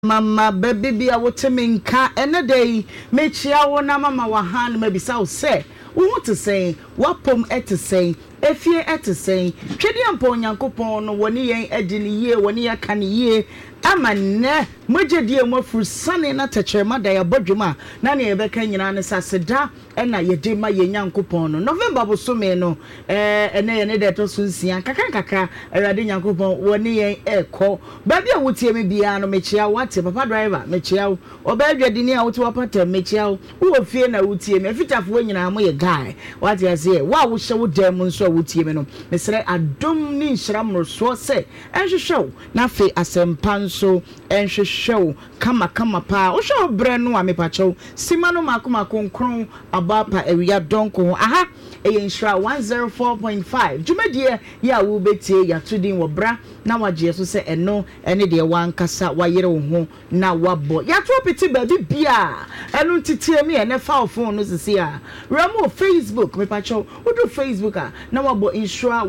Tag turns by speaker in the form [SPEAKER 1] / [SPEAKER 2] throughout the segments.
[SPEAKER 1] Mama baby bia woteminka ene day mechia wo na mama wa han mabisa wo se wo want to say wapom et say efie et say twede ampa onyankopon no woni yen adi ne yie woni aka ne yie ama ne mogedie mo furusane na techerema da ya bodwuma na ne yebeka nyina ne saseda ena yede ma ye nyankopon no November bosome no ene ye ne de to sunsia kakra awade nyankopon woni yen ekọ ba bia wotie me bia no mechia wate papa driver mechia wo obadwade ni a wote wapata mechia wo fie na wotie me fitafo nyina mo ye guy wate ase wa wo hye wo dem nso wotie me no mesre adom ni nhyiram so se enhwehwew na fe asempa so enhwehwew kama pa wo hwe bre no a mepachew sima no makoma konkron abapa area donko aha eyenhra 104.5 dwumadie ya wo betie ya tudin wo bra na wagye so se eno ene de wankasa wayere wo ho na wabo ya to piti baby bia eno titie me ene fa phone no sisi a ramo Facebook mepachew wo do Facebook a na wabo insura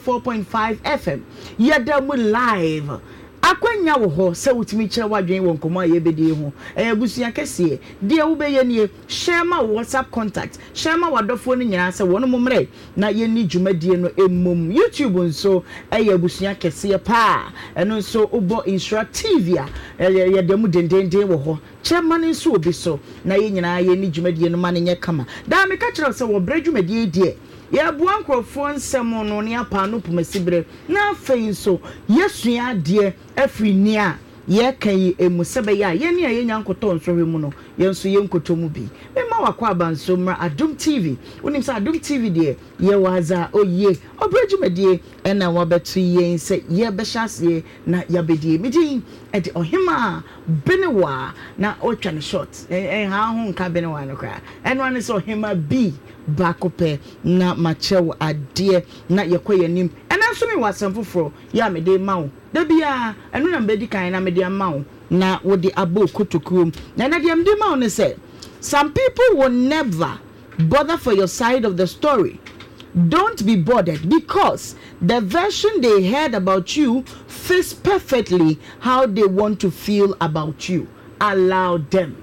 [SPEAKER 1] 104.5 FM yada mu live akwanya wo ho se wutimi kire wadwen wo nkomo aye bedie ho abusua kese de wo be ye nie share ma WhatsApp contact share ma wadofo no nyina se wono momre na ye ni dwumadie no emom YouTube nso abusua kese pa eno nso ubo insura TV a ye de mu dendenden wo ho chairman nso obi so na ye nyina ye ni dwumadie no ma ne nye kama da me ka kire se wo bra dwumadie die ya buan krofo nsemo no ne apa no pomasibre na afei nso yesua de afri ni a ye kan emusebe ya ye ne ye nyankoto nsohwe mu no ye nso ye nkoto mu bi me ma wakwa abanso mra Adum TV unim sa Adum TV de ye waza oye obrejumedie ena wabetu ye nse ye behase na ya bedie midi edi ohima benewa na otwa ne short ha ho nka benewa no kra enwa ne so ohima bi bakope na machew ade na yekoyanim ena nso mi wasamfoforo ya me de mawo da bia enu na mbedi kan na me de mawo na wo de abo kotokrom na na de mde mawo ne say some people will never bother for your side of the story. Don't be bothered because the version they heard about you fits perfectly how they want to feel about you. Allow them.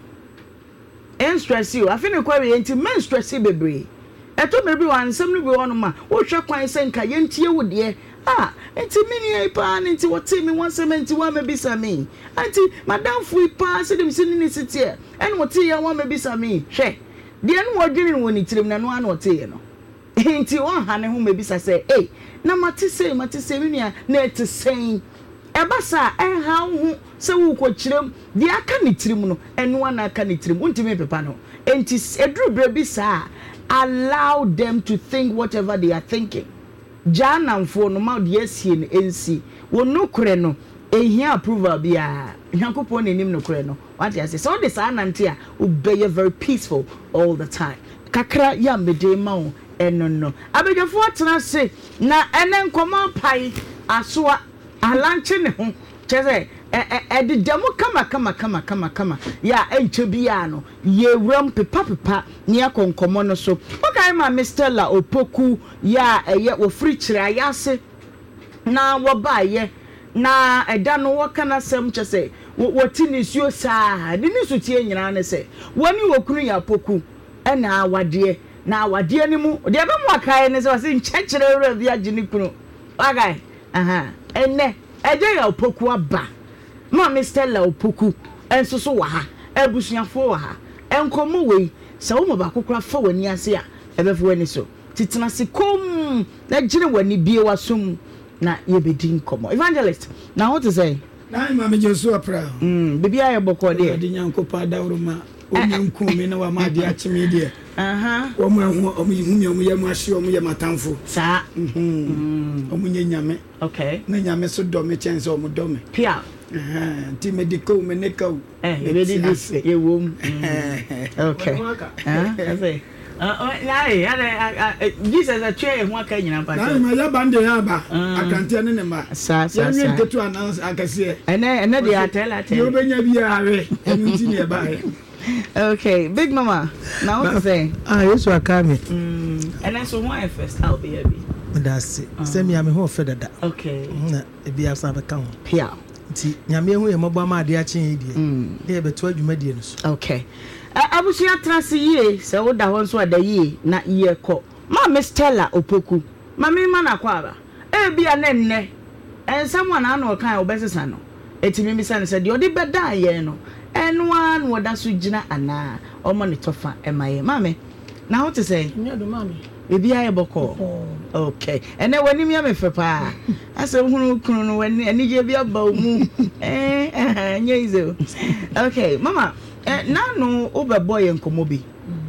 [SPEAKER 1] And stress you. I feel query into men stress you bebre. Eto bebre wan sem no be wono ma. Wo hwe kwan se nka ye ntie wo de. Enti mini pa enti what me 171 me bisa me. Enti madam fu pa se dem sini ni sitie. En what ye wan me bisa me. Hwe. De no wodwene woni tirim na no an what ye no. Enti won ha ne ho me bisa se, "Eh, na mate se me nua na ete sen." Ebasa ha ho se wo ko kirem de aka ne tirim no eno ana aka ne tirim untimi pepa no. Enti edru bre bisa allow them to think whatever they are thinking. Janamfo no ma de asie ne ensi wo no kure no ehia approval bia nyankopon enim no kure no what you say so this anante a obey very peaceful all the time kakra ya mede ma wo eno no abedwafo atena se na ene nkoma pai asoa alanche ne ho cheze de demo kama ya enche bia no ye wram pepa ne akonkomo no so okay ma Mr. La Opoku ya eye wo free kire ayase na wo baaye na eda no wo kana sem chese wo tinisuo saa de ni sutie nyina ne se woni wokunu ya Poku ena awade na awade ni mu de be mu akae ne se wase nchekere wura bia gini kunu okay enne eje ya Opoku aba ma Mr. La Opoku enso so wa ha abusuafo wa ha enkomo wei se wo ba kokora fa wani ase a ebefo wani so titena se kom na gire wani bie wasum na yebedi nkomo evangelist na what to say
[SPEAKER 2] na ma me jesu apra
[SPEAKER 1] bibi aye boko de
[SPEAKER 2] de nyankopa dawroma onyanku me na wa ma de achime de wo mu ho omu yamu ahye omu yamatamfo
[SPEAKER 1] sa
[SPEAKER 2] omu nyame
[SPEAKER 1] okay
[SPEAKER 2] na nyame so do me chense omu do me
[SPEAKER 1] pia
[SPEAKER 2] ti medical me nekau
[SPEAKER 1] yebedi dis ye wom okay say Jesus a chair ho aka nyina pa
[SPEAKER 2] na ma ya bande ya ba akante ne ma
[SPEAKER 1] sa
[SPEAKER 2] ya nwe to announce akase
[SPEAKER 1] ene de atela
[SPEAKER 2] yo benya bi are enu ti ne ba
[SPEAKER 1] okay big mama now what to say
[SPEAKER 2] yesu akame
[SPEAKER 1] and so why first I'll be happy
[SPEAKER 2] that's it say me am ho fe dada
[SPEAKER 1] okay
[SPEAKER 2] na e bi asa be kan
[SPEAKER 1] pia
[SPEAKER 3] nti nyame hu ye mobɔ ma ade achen die de beto adwuma die no so
[SPEAKER 1] okay abusua trase yie se wo da ho so ada yie na ye kɔ ma Stella Opoku ma me ma na kwa ba bia na nne ensam wana na okan obesesa no etimi mi sane se de odi beda ye no enwa na woda so gina ana omo ne tofa emaye mame na how to say
[SPEAKER 4] nyedo mame
[SPEAKER 1] bibia ye boko okay ene wani mi amefe pa ase hunu kunu no wani ani je bia ba mu nye izo okay mama na no obebo ye nkomo bi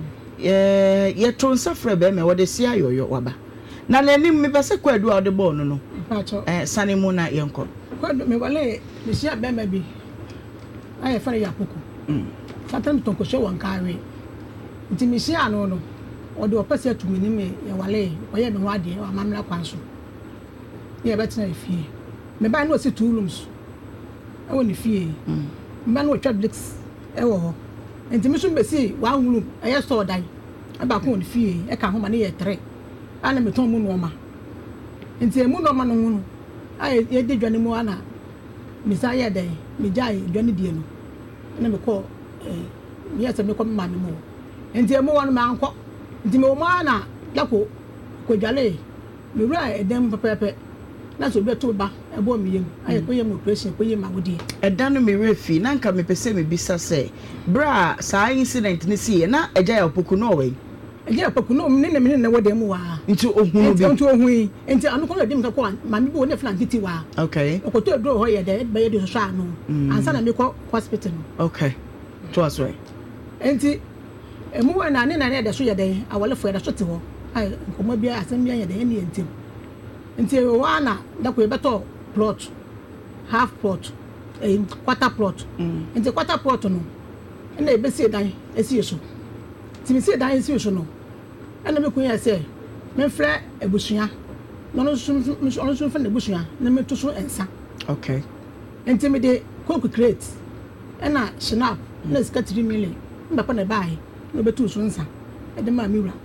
[SPEAKER 1] ye tonsa frɛ be me wode sia yoyo waba na nanim me bese kwadu a wode bo no no sane mu na yenko
[SPEAKER 4] kwadu me wale me sia be me bi aye fere yakoko satan tonko hwe won kawe nti me sia no no ode opese atumi ni me ye wale oye me ho ade o amamra kwanso ye betina efie me ba no si 2 rooms e woni fie me ba no triplex e wo ho nti me so be si 1 room e ye so dan e ba ko woni fie e ka ho ma ne ye 3 ana me ton mu no ma nti emu no ma no hu aye ye de dwane mu ana me sa ye dan me jai dwane die no na me ko me se me ko ma me mo nti emu won ma anko nti me o ma na lako ko dwale me wura edem pepepe na so be to ba e bo me yem aye ko yem operation ko yem awodie
[SPEAKER 1] edan no me refi na nka me pese me bisa se bra sa incident ni si na eja ya Opoku no we
[SPEAKER 4] eja Opoku no me ne wode mu wa
[SPEAKER 1] nti ohunu bi
[SPEAKER 4] nti ohun nti anu ko dem ko ma me bi woni flan titi wa
[SPEAKER 1] okay
[SPEAKER 4] okoto edro ho ye de be ye de so anu ansa na me ko hospital no
[SPEAKER 1] okay to us right
[SPEAKER 4] nti emu wa na ne de so ye de awale fo ye de so te ho ai nkomo bia asem bia ye de ne yentem nti wa na da ko beto plot half plot quarter plot nti quarter plot no na e be se dan esi so ti mi se dan esi so no na me kun ya se me frɛ ebusua no so frɛ na ebusua na me to so ensa
[SPEAKER 1] okay
[SPEAKER 4] nti me de coke crate na snap na ska 3 million mbapa na bae no betu so nsa e de ma mi wura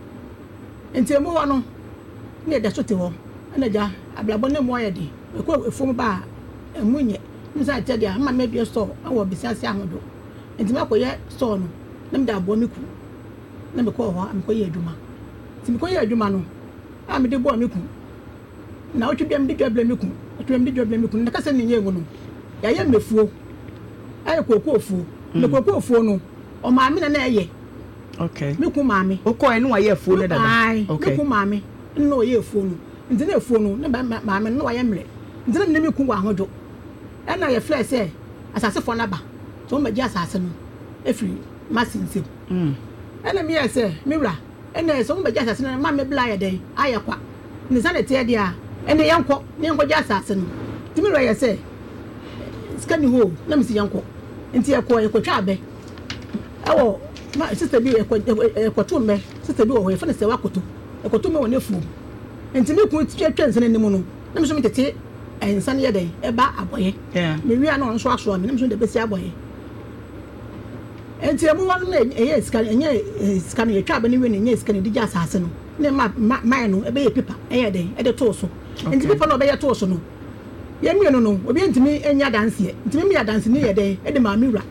[SPEAKER 4] nti mo wa no na de so te ho na ja ablabo ne mo ye de ko efom ba emunye nsa te de ma me bi store awo bisase ahodo nti ma ko ye store no na me da abo mi ku na me ko ho am ko ye adwuma nti me ko ye adwuma no a me de bo mi ku na o twebia me de dwabla mi ku twebia me de dwabla mi ku na kasa ni nye ngo no ya ye mefuo aye kokoo fuo me kokoo fuo no o ma me na ye
[SPEAKER 1] okay
[SPEAKER 4] me ku ma me
[SPEAKER 1] o ko enu wa ye fuo ne dada
[SPEAKER 4] okay me ku ma me no ye fuo no nti na fuo no na ma me no wa ye mre nti na me ku wa hodo e na ye fle se asase fo na ba so ma ji asase no efiri masinse e na me ye se me wura e na so ma ji asase no ma me bla ye den aye kwa ni sa na tie dia e ne yanko ji asase no ti me wura ye se skani ho na me si yanko nti e ko twa abe awo ma sister bi e ko to me sister bi wo he fa na se wakoto e ko to me wona fu nti me ku twetwe nse ne mu no na me so me tete ensa ne ye den e ba aboye me wi ana so aso me na me so de besi aboye nti emu won na eye skani enye skani ye twa abe ne wi ne enye skani di ja asase no ne ma no e be ye paper e ye den e de to so nti paper no be ye to so no ye mi no no obi ntimi enya danse ntimi mi adanse ne ye den e de ma mi wura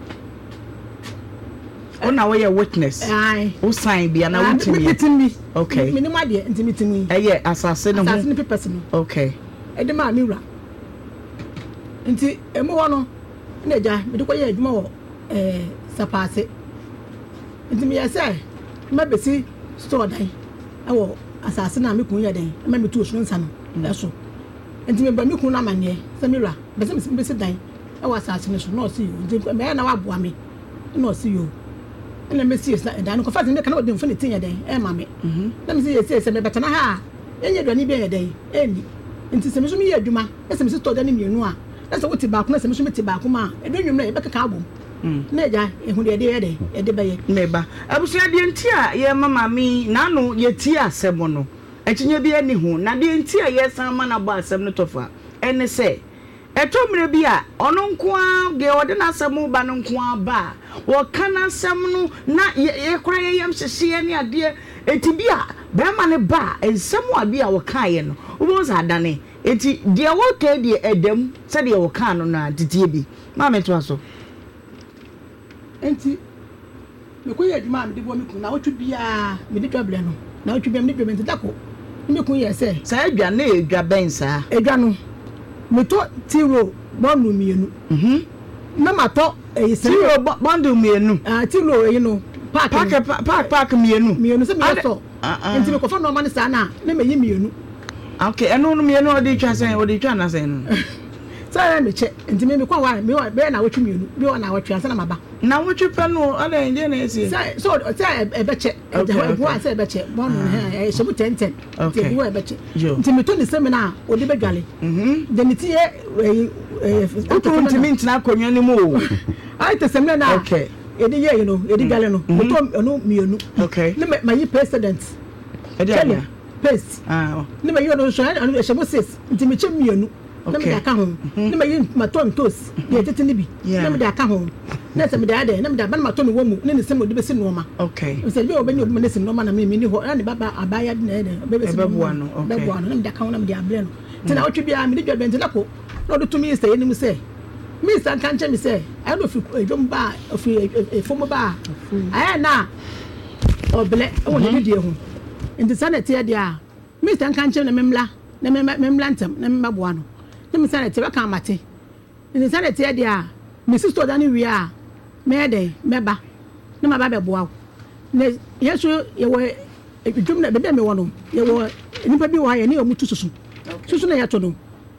[SPEAKER 1] ona we witness o sign bia na wutimi okay
[SPEAKER 4] me ni ma de ntimi timi
[SPEAKER 1] eye asase no
[SPEAKER 4] asase ne papers no
[SPEAKER 1] okay
[SPEAKER 4] e de ma mi wura nti emu ho no na ja me de ko ye adwuma wo sapase nti me ye say ma besi store dan awo asase na me kun ye dan ma me tu so nsa no eso nti me ba me kun na mane se me wura besi dan awo asase ne so no see you nti me na wa boa me no see you na me see na dan ko fast me kana odin fo ne tin ye den e ma me na me see se me betana ha enye dwani bi ye den eni nti se me so me ye adwuma se me store dan mienu a na se wuti ba ko na se me so me ti ba ko ma edwunwum na e be kaka abom na eja ehu de ye e de be ye
[SPEAKER 1] meba abusua de nti a ye mama mi na no ye ti asem no ekinye bi ani hu na de nti a ye san ma na bo asem no tofa ene se etomre bi a ono nko a ge ode na asem ba no nko a ba wo kana asem no na ye kora ye yam hyehye ne ade eti bi a be ma ne ba ensem a bi a wo kan ye no wo za adane eti dia woke dia edam se dia wo kan no na titie bi ma me to aso
[SPEAKER 4] enti me ko ye adwuma me de bo me kun na wotwe bia me de twable no na wotwe bia me de dwuma ntako me kun ye se
[SPEAKER 1] sa adwa na edwa ben sa
[SPEAKER 4] edwa no me to tiro bonu mienu na ma to
[SPEAKER 1] tiro bonu mienu
[SPEAKER 4] tiro no park mienu se me so enti me ko fa no ma ne sa na me yi mienu
[SPEAKER 1] okay eno no mienu odi twa sen odi twa na sen no
[SPEAKER 4] say me che enti me kwa wa me be na wotwe mienu bi wa na wotwe ansa na maba
[SPEAKER 1] na wotwe pe no ala ende na esi
[SPEAKER 4] so say e be che e wa say e be che bonu he e shebu 10 ti bi wa e be che enti me to ni se me na odi be dwale de ni ti
[SPEAKER 1] o ntimi ntina akonwa ni mu o
[SPEAKER 4] ai te se me na
[SPEAKER 1] okay
[SPEAKER 4] edi ye no edi dwale no me to no mienu
[SPEAKER 1] okay
[SPEAKER 4] ne ma yi president
[SPEAKER 1] edi
[SPEAKER 4] paste ne ma yi no so e shebu 6 enti me che mienu na me da ka ho na me yi maton toast ye tete ni bi na me da ka ho na se me da de na me da ba na maton wo mu ne se mo de be si no ma
[SPEAKER 1] okay
[SPEAKER 4] se bi obi obi ne si no ma na me ni ho na ne baba abaya de na de be si no
[SPEAKER 1] bua no okay
[SPEAKER 4] bua no na me da ka ho na me da abre no ti na otwe bia me de dwa benti na ko na do to me say ni mu say me san kan che me say I no fi edwom ba fi efom ba aya na oble won de die ho enti sanete ya dia me san kan che na memla na memla ntem na memabua no me say te beka mate ni say te dia me sister da ni wi a me de meba na ma ba be boa ne yesu ye wo edwum na be me wono ye wo nipa bi wo ha ye ne omutu susu susu na ya to no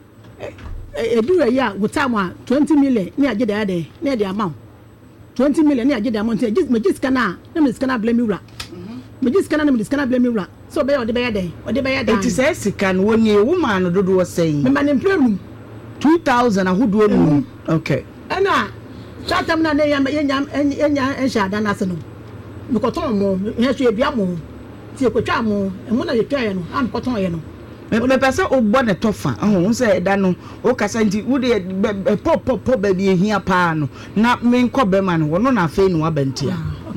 [SPEAKER 4] edu ya go time a 20 million ne agye da de ne de amount 20 million ne agye da amount me jiska na me jiska blame wura me jiska na me jiska blame wura so be ode be ya de
[SPEAKER 1] it is a sikan woni woman no dodo saying
[SPEAKER 4] me man employment
[SPEAKER 1] 2000 ahudo no okay
[SPEAKER 4] ana chatam na ne enya ensha da na se no me ko ton mo he so edua mo ti e ko twa mo emu na ye twa ye no am ko ton ye no
[SPEAKER 1] me pese ogbo ne tofa ahun se da no o kasa nti wo de pop ba bi ehia pa no na me nko be ma no wono na fe no abantia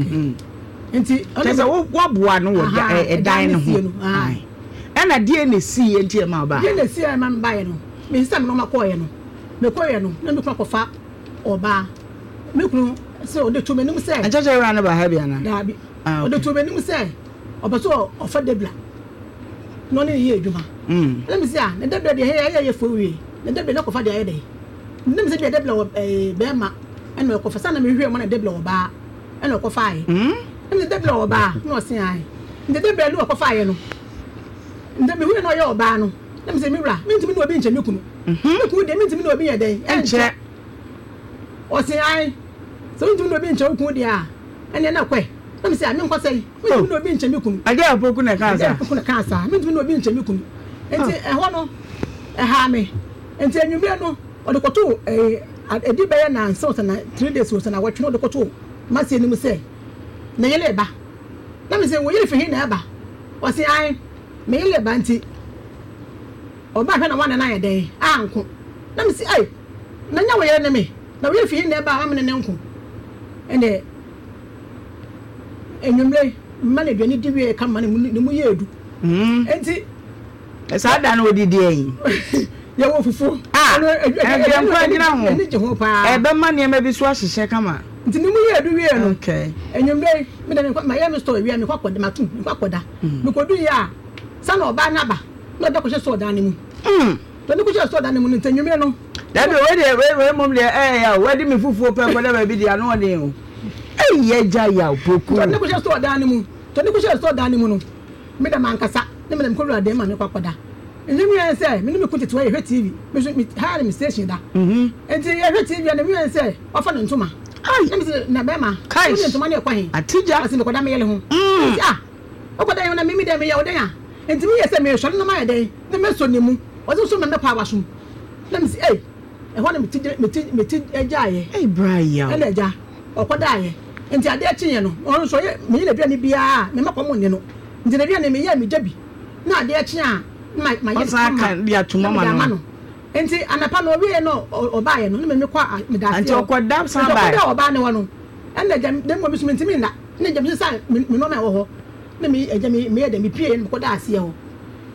[SPEAKER 4] nti
[SPEAKER 1] kasa wo boa no wo dan no ho ana die ne si enti e ma ba
[SPEAKER 4] die ne si e ma ba ye no me system no makoye no me koye no na me kwa fa oba me kunu se o de to me nim se
[SPEAKER 1] ajaja ra na ba ha bia na
[SPEAKER 4] da bi o de to me nim se oba so o fa debla no ne ye adwuma let me see na debla de ye fo wi na debla na ko fa de ye de nim se de debla o be ma ena ko fa sana me hwe mo na debla oba ena ko fa ye ena debla oba no se ai na debla no ko fa ye no nda me hwe no ye oba no na me se me wura me ntimi no obi nche me kunu me kunu de me ntimi no obi ye den enche o se ai so ntimi no obi nche kunu de a ene na kwe na me se a me nkwa sai me ntimi no obi nche me kunu
[SPEAKER 1] ade apoku na kansa
[SPEAKER 4] me ntimi no obi nche me kunu enti ho no ha me enti anwumre no o de koto edi be na nso na 3 days so na watwe no de koto ma se ni mu se na yele ba na me se wo yele fi hin na ba o se ai me yele ba nti oba hwe na wana na yede anko na me si ai na nya wo yele ne me na wo fi ne ba amene ne nko ene enwumre mane duani diwe ka mane ne mu yedu enti
[SPEAKER 1] esa da na odidi eyin
[SPEAKER 4] ya wo fufu
[SPEAKER 1] e kwa nyina ho eni je ho pa e be mane ma bi so ahyehye kama
[SPEAKER 4] nti ne mu yedu wie no
[SPEAKER 1] okay
[SPEAKER 4] enwumre me da me kwa ma ya me store wie me kwa koda matum me kwa koda me kodu ya sana oba na ba na da ko hye so da ne mu to ne ko hye so da ne mu ntanwumre no
[SPEAKER 1] da be we mom le ya we me fufu pe ko da ba bi dia no de o ye ja ya poku
[SPEAKER 4] to ne ko hye so da ne mu to ne ko hye so da ne mu no me da mankasa ne me dem ko wura de ma me kwa koda enwumre se me ne me ko tete we hwe TV me so me ha me station da enti ye hwe TV na me se ofa no ntoma ai na me se na be ma ni ntoma ne kwa hin
[SPEAKER 1] atija
[SPEAKER 4] asi me ko da me yele ho okoda yo na mimi de me ye odan ya enti me ye se me hwe no ma ye den ne me so ne mu o so me pa wasum na me se e ho na me ti ejaye
[SPEAKER 1] Brian
[SPEAKER 4] ele eja okoda ye enti ade akinye no on so ye me ye bia ne bia me makomo ne no enti na bia ne me ye me dabi na ade akinye a ma ye
[SPEAKER 1] sa kan dia tuma ma no
[SPEAKER 4] enti anapa no wie no oba ye no me kwa me da
[SPEAKER 1] enti okoda san ba
[SPEAKER 4] oba ne wono enda jam dem mo bi so ntimi na ne jam sa me no me wo ho na me eja me ye da me pie no koda ase ye ho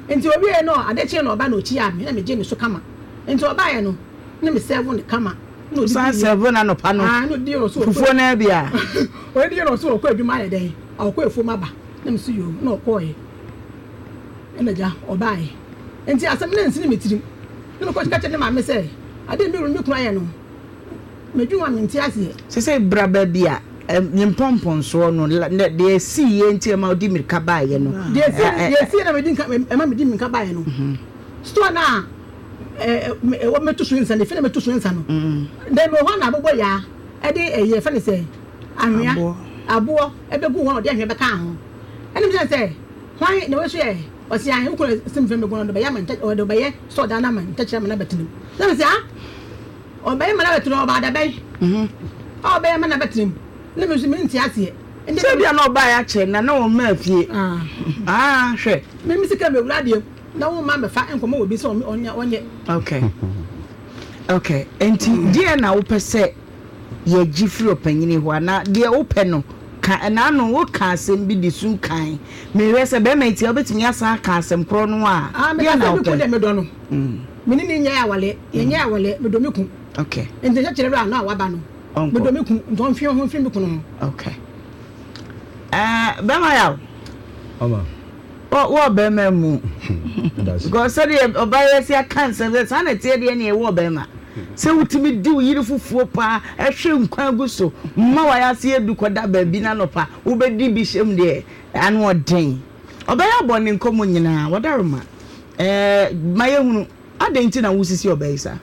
[SPEAKER 4] enti obi e no adeche no oba na ochi ya me na me je me so kama enti oba ye no na me serve ne kama no di
[SPEAKER 1] serve na no pa no
[SPEAKER 4] no di no so
[SPEAKER 1] fufuo na bia
[SPEAKER 4] o di no so ko adwuma ye den akọ efu maba na me so yo na okọ ye ena ja oba ye enti asem na nsini metirim na me ko ka ne ma me se ade mi ru mi kuna ye no medwuma me nti ase
[SPEAKER 1] se braba bia nyimpɔmpɔn so no de si ye nti ma odi mirka ba ye no
[SPEAKER 4] de si na medin ka ma medin mirka ba ye no store na wo metu so nsa ne fe na metu so nsa no de me ho na bobo ya e de ye fe ne se anwea abo e be gu ho de ahwe be ka ho ene me se hwan na we so ye o si an ko sim fe me gu no be ya man o de be ye store da na man ta kire me na betim na me se o be ma na betim o ba da be o be ma na betim na me so me nti ase ende
[SPEAKER 1] se bia na oba ya che na o ma afie hwe
[SPEAKER 4] me mi sika me wura de na wo ma me fa enkomo obi so onye
[SPEAKER 1] okay enti die na wo pese ye gifri opanyini ho na die wo pe no ka na no wo ka asem bi di su kan me wese be ma ti obetimi asa ka asem kro no a
[SPEAKER 4] die na wo pe me do no me ni nya ya wale ye nya ya wale me do me ku
[SPEAKER 1] okay
[SPEAKER 4] enti ja kire bra na wa ba no me do me ku don fi ho fi me ku no
[SPEAKER 1] okay be ma ya
[SPEAKER 5] ama
[SPEAKER 1] wo be ma mu because say obaye sia cancer say na tie de na e wo be ma se wutimi di yiri fufuo pa ehwe nkwan gu so mma wa ya se edu koda ba bi na no pa wo be di bi shem de anu odin obaye abone nkomo nyina wadaruma maye hunu adenti na wusisi obaye sa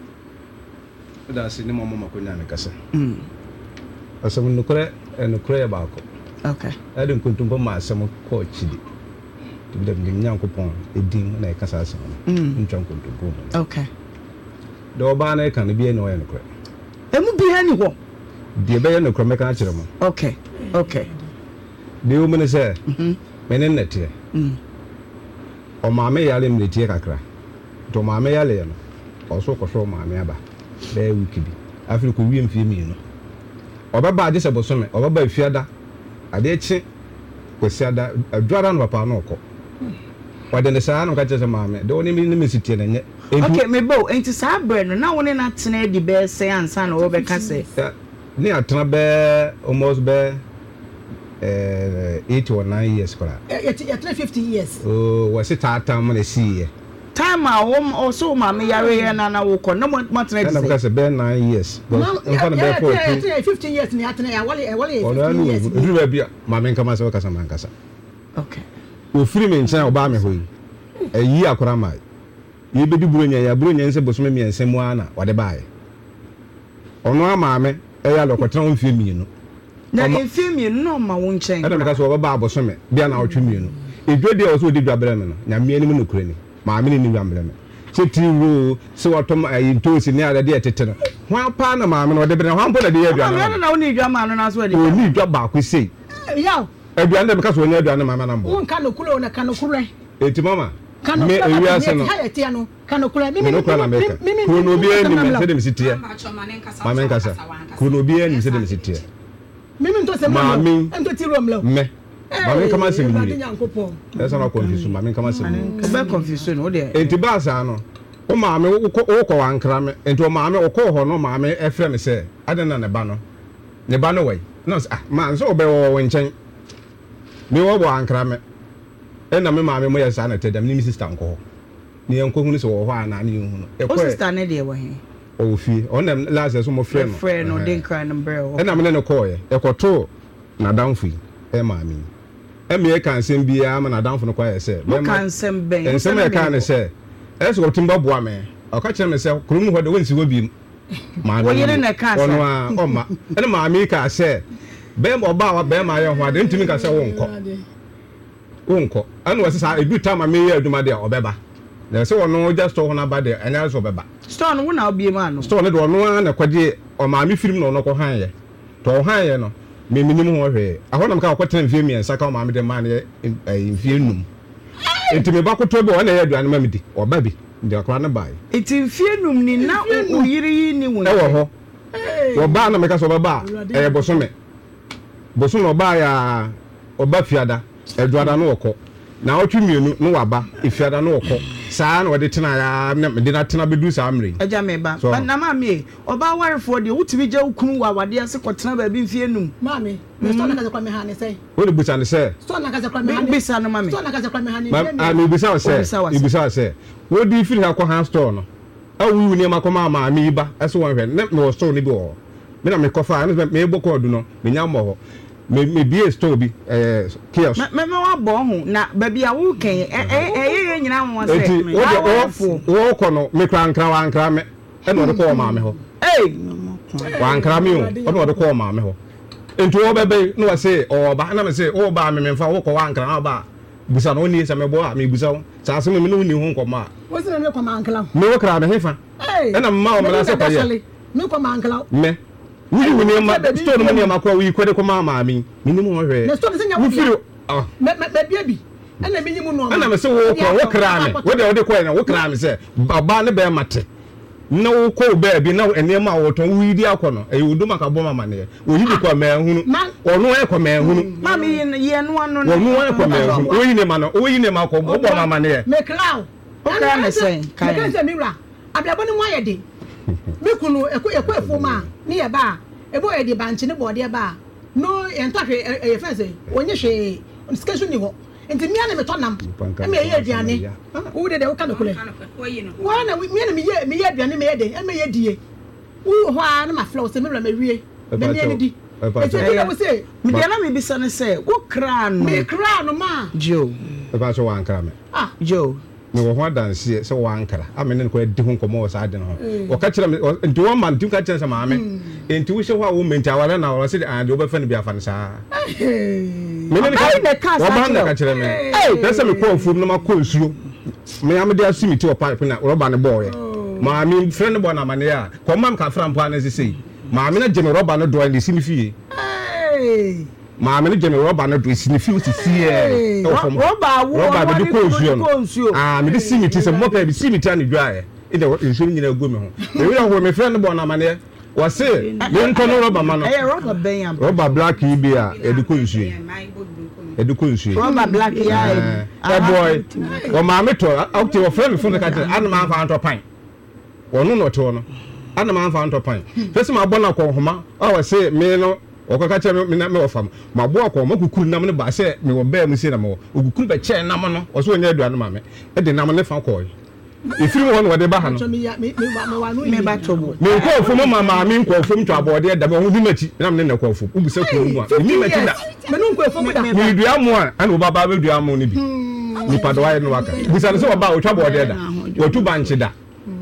[SPEAKER 5] da se ni mama makonya me kasa asem nukure ba ko
[SPEAKER 1] okay
[SPEAKER 5] ade kuntumpo ma asem ko chidi tibida nyankopon edin na e kasa asem ntwan kuntumpo
[SPEAKER 1] okay
[SPEAKER 5] de oba na e kan bi ene o ene kure
[SPEAKER 1] emu bi hani ho
[SPEAKER 5] de be ene kure me kan kire mo
[SPEAKER 1] okay
[SPEAKER 5] de o mene se menen nete o ma me yale me tie kakra to ma me yale no o so ko so ma me aba be wiki bi afri ko wi mfie mi no obaba ade se bosome obaba afiada ade echi kwesiada adwara no papa no ko wade ne saa no ka chese maame de oni mi ne mesitie na nye
[SPEAKER 1] okay me bo enti saa bre no na woni na tena di be se ansa na wo be ka se
[SPEAKER 5] ni atena be almost be 8 or 9 years kora
[SPEAKER 4] ya 50 years
[SPEAKER 5] oh was it time na see
[SPEAKER 1] time a wo so maame yare ye na wo ko na mo tena di
[SPEAKER 5] na because be 9 years but in be
[SPEAKER 4] 15 years ni atena ya wale 15 years
[SPEAKER 5] du ba bia maame nkama se kasa man kasa
[SPEAKER 1] okay
[SPEAKER 5] o free me nchen oba me hoyi ayi akora mai ye bedi buronya nse bosome mi ense mu ana wade baaye ono amaame eya lokotena on fie mi no
[SPEAKER 1] na efie mi no ma wo nchen
[SPEAKER 5] ada me kasa oba bosome bia na otwe mi no edwede o so odi dwabere me no nyame ani mu no kure ni maame ni dwabere me se tiro se watom ayi ntosi ni ada de etete no hwan pa na maame no de bere hwan po na de yadwa
[SPEAKER 1] na na woni dwama no na so de
[SPEAKER 5] o ni dwa ba ko sei
[SPEAKER 4] yaw
[SPEAKER 5] edwa na me kasa onya edwa na maame na mbo
[SPEAKER 4] won ka no kulo na ka no kure
[SPEAKER 5] eti mama
[SPEAKER 4] me
[SPEAKER 5] ewia se no
[SPEAKER 4] kano kula mimi
[SPEAKER 5] no kula America kuno bi eni me se dem sitie mama nkasa kuno bi eni se dem sitie
[SPEAKER 4] mimi ndo se mama ndo ti rom lo
[SPEAKER 5] me mama nkama se mi esa na confuse mama nkama se
[SPEAKER 1] mi be confuse no de
[SPEAKER 5] enti ba sa no o maame wo ko wankra me enti o maame o ko ho no maame e frɛ me se adena ne ba no wai no man so be wo nchen me wo wankra me ena me maame mo yesa na tedam ni mi sister nko ni enko hu ni so wo ho ana ni hu no
[SPEAKER 1] o sister ne de wo he
[SPEAKER 5] o fi onam last so mo frɛ
[SPEAKER 1] no den kra no bro
[SPEAKER 5] ena me ne ko ye ekoto na danfu e maame e me kan sem bia ma na danfu no kwa ye se
[SPEAKER 1] me kan sem ben
[SPEAKER 5] ensem e kan ne se e so timba boa me o ka kire me se kurum ho de wonsi wo bi maame
[SPEAKER 1] wo yere na ka
[SPEAKER 5] ono a o ma ena maame ka se be mo ba wa be ma ye ho ade ntimi ka se wonko anu wase sa ebi time me ye aduma de obeba na se wono just to na ba de anya so obeba
[SPEAKER 1] store no wona obie ma no
[SPEAKER 5] store ne do no na kwaje o ma me film no ko han ye to han ye no me minim ho hwe ahonam ka kwotena mfie mi ensa ka o ma me de ma ne mfie num enti me ba ko to be wona ye aduane ma me di oba bi ndi akwa na bai
[SPEAKER 1] enti mfie num ni na o yiri yi ni won
[SPEAKER 5] e wo ho wo ba na me ka so baba bosome oba ya oba fiada eduada no okọ na otwi mienu no waba ifiada no okọ saa na wode tena ya me na tena bedu saa mre
[SPEAKER 1] eja meba na mami oba warefo de wutimi je ukunu wa wade ase kotena ba bi mfie num
[SPEAKER 4] mami me sto na kaza kwa me ha ne sei
[SPEAKER 5] wode busa ne se
[SPEAKER 4] sto na kaza kwa me ha ne
[SPEAKER 1] bisa no mami
[SPEAKER 4] sto na kaza kwa me ha ne
[SPEAKER 5] ma bisa se ibisa se wodi firi ha kwa ha store no awu ni ma koma ma mi ba ase won hwe ne me store ni bi wo me na me kofa me boko odu no me nya mo ho me bie store bi kiosk
[SPEAKER 1] me wa bo ho na ba bia wo ken ye nyina won se
[SPEAKER 5] wo ko no me krankra wa nkra me e no de ko ma me ho wa nkra me o no de ko ma me ho enti wo bebe no wa se o ba na me se o ba me mfa wo ko wa nkra ba busa no ni se me bo a me busa wo sa se me no ni ho ko ma
[SPEAKER 4] wo se me ko ma nkla
[SPEAKER 5] me wo kra me hefa e na ma o me la se ko ye
[SPEAKER 4] me ko ma nkla
[SPEAKER 5] me wuni ma store mo ni ma ko wi kwede ko ma mi minimum ho hwe
[SPEAKER 4] na store se nya wo me bia bi ana bi nyimu no
[SPEAKER 5] ana me se wo ko wo kra me wo de ko na wo kra me se baba ne be mate na wo ko ba bi na ene ma wo ton wi di akono e wo do maka bo mama ne wo yi ko ma hunu onu e ko ma hunu
[SPEAKER 1] mami ye no no
[SPEAKER 5] onu e ko ma hunu wo yi ne ma no wo yi ne ma ko bo mama ne
[SPEAKER 4] me kra
[SPEAKER 1] o kra me se
[SPEAKER 4] kai me se mi ra ablabo ni mo ayede me kunu ekọ efoma ni ye ba ebo e di banchi ne bode ba no entahwe e fense onye hwe schedule ni ho enti mi ana me tonam e me ye aduane wo de wo ka no kule wo na mi ana me ye aduane me ye de e me ye die wo ho a na ma flow se me ra me wie me ne di e se wo se
[SPEAKER 1] mi de na me bisa ne se wo kra no
[SPEAKER 4] me kra no ma
[SPEAKER 1] jo
[SPEAKER 5] e ba so wan kra me
[SPEAKER 1] jo
[SPEAKER 5] me wo ho danse se wan kra amene ko di ho nkomo sa de no o ka kira me enti wo man tim ka kira se ma me enti wo hye ho a wo menti awale na wo se de wo ba fa ne bia fa ne sa me ne ka wo man ka kira me pese me ko fum no ma ko nsuo me am de asimi ti o pipe na roba ne boy ma mi friend bo na mane ya ko mam ka fra mpa na se ma me na je me roba no do ni simi fie ma me ne je me roba no do simi fie sisi roba be di ko nsuo me di simi ti se mo ka bi simi ti ani dwae e de nsuo nyina go me ho me wi ho me friend bo na mane wa se me nko no roba ma no
[SPEAKER 1] roba ben ya
[SPEAKER 5] roba black yi bi a e di ko nsuo
[SPEAKER 1] roba black ya
[SPEAKER 5] boy o ma me to okay o friend me phone ka tell an ma fa anto pan onu no to no an ma fa anto pan fesi ma bona ko homa o wa se me no o ka tell me na me ofam ma bo ko ma kukuru nam ne ba se me wo ba mu se na mo ogukuru be che nam no o so onya aduane ma me e de nam ne fa ko ifiri mo no de ba ha no
[SPEAKER 1] me ba tobo
[SPEAKER 5] me ko fo mama me ko fo mtwa bode da me ho di machi nam ne ko fo ubu se ko mu a mi machi da
[SPEAKER 4] me no ko fo mu da
[SPEAKER 5] mi dua mo a an oba ba dua mo ne bi ni pado wa no waka bisa se oba o twa bode da o tu banchi da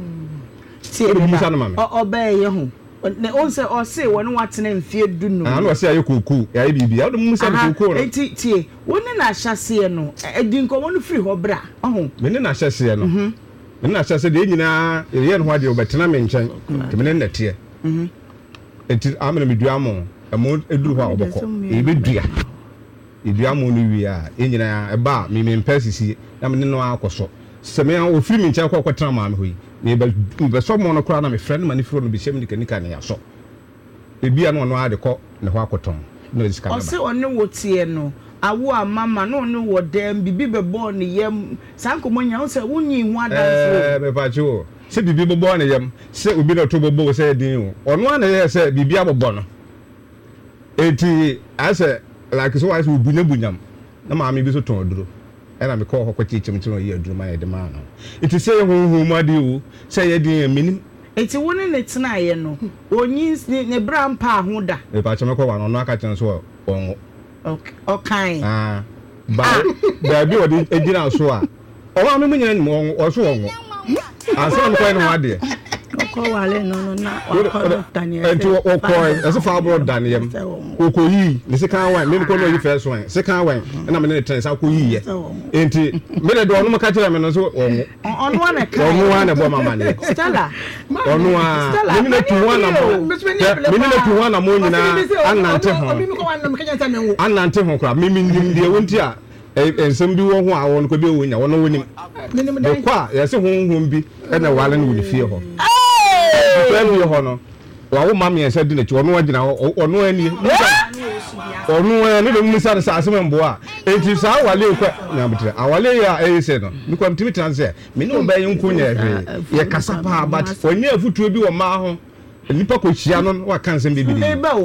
[SPEAKER 1] ti e bisa no mama oba ye ho ne on se won watena mfie du no
[SPEAKER 5] no se aye kuku ya bibia o mu sa kuku no
[SPEAKER 1] ti woni na hyase no edi nko won free ho bra oho
[SPEAKER 5] me ne na hyase no me na hyase de nyina ye no ho ade obetena me nchen te me ne nete enti amena me dua mo emo eduru ho a oboko e be dua idua mo no wi a nyina e ba me mpasisi na me ne no akoso se me o free me nchen ko tena ma me hoyi me be so mo no kra na me friend ma ni fro no be shem ni kanika ne ya so e bia no no ade ko ne ho akoton no isika
[SPEAKER 1] o se one wotie no awo amama no no wo dem bibi be bo ne yam sankomo nya o se wonyi hu adanfo
[SPEAKER 5] me pa chu se bibi be bo ne yam se obi no to bo se din o ono ana ye se bibi abobo no eti ase like so wise obi na bunyam na ma me bi so ton oduro era me ko hokoti chimchim ye aduru ma ye de ma no eti se hu ma de o se ye din minim
[SPEAKER 1] eti woni ne tena ye no onyi ne bra mpa ho da
[SPEAKER 5] me pa cheme ko wa no aka chen so onwo
[SPEAKER 1] okay
[SPEAKER 5] ba bi odi ejina so a o wa me nyina ni o so onwo ansa me ko no wa de
[SPEAKER 1] ko wale no na ko Daniel
[SPEAKER 5] enti o ko ese fa bro Daniel o ko yi ni se kan wan me ko no yi first one se kan wan na me ne ten sa ko yi ye enti me le do no ma ka tira me no so
[SPEAKER 1] onu wa na ka
[SPEAKER 5] onu wa na bo mama ne
[SPEAKER 1] Stella
[SPEAKER 5] onu wa me ne tu wa na mo me ne tu wa na mo nyina anante ho anante ho kra me nim de wonti a ensem bi wo ho a won ko bi wo nya wono wonim de kwa ya se honhom bi e na wale no woni fie ho family ho no wa wo mam ye se di na chi ono agina ono ani ono ani de mu sa sa asem mbo a enti sa awale kwa na betre awale ya eyese no me kwam timi transe me no ba yinko nya hwe ye kasa pa but onye afutuo bi wo ma ho nipa ko hia no wa kan sem bibiri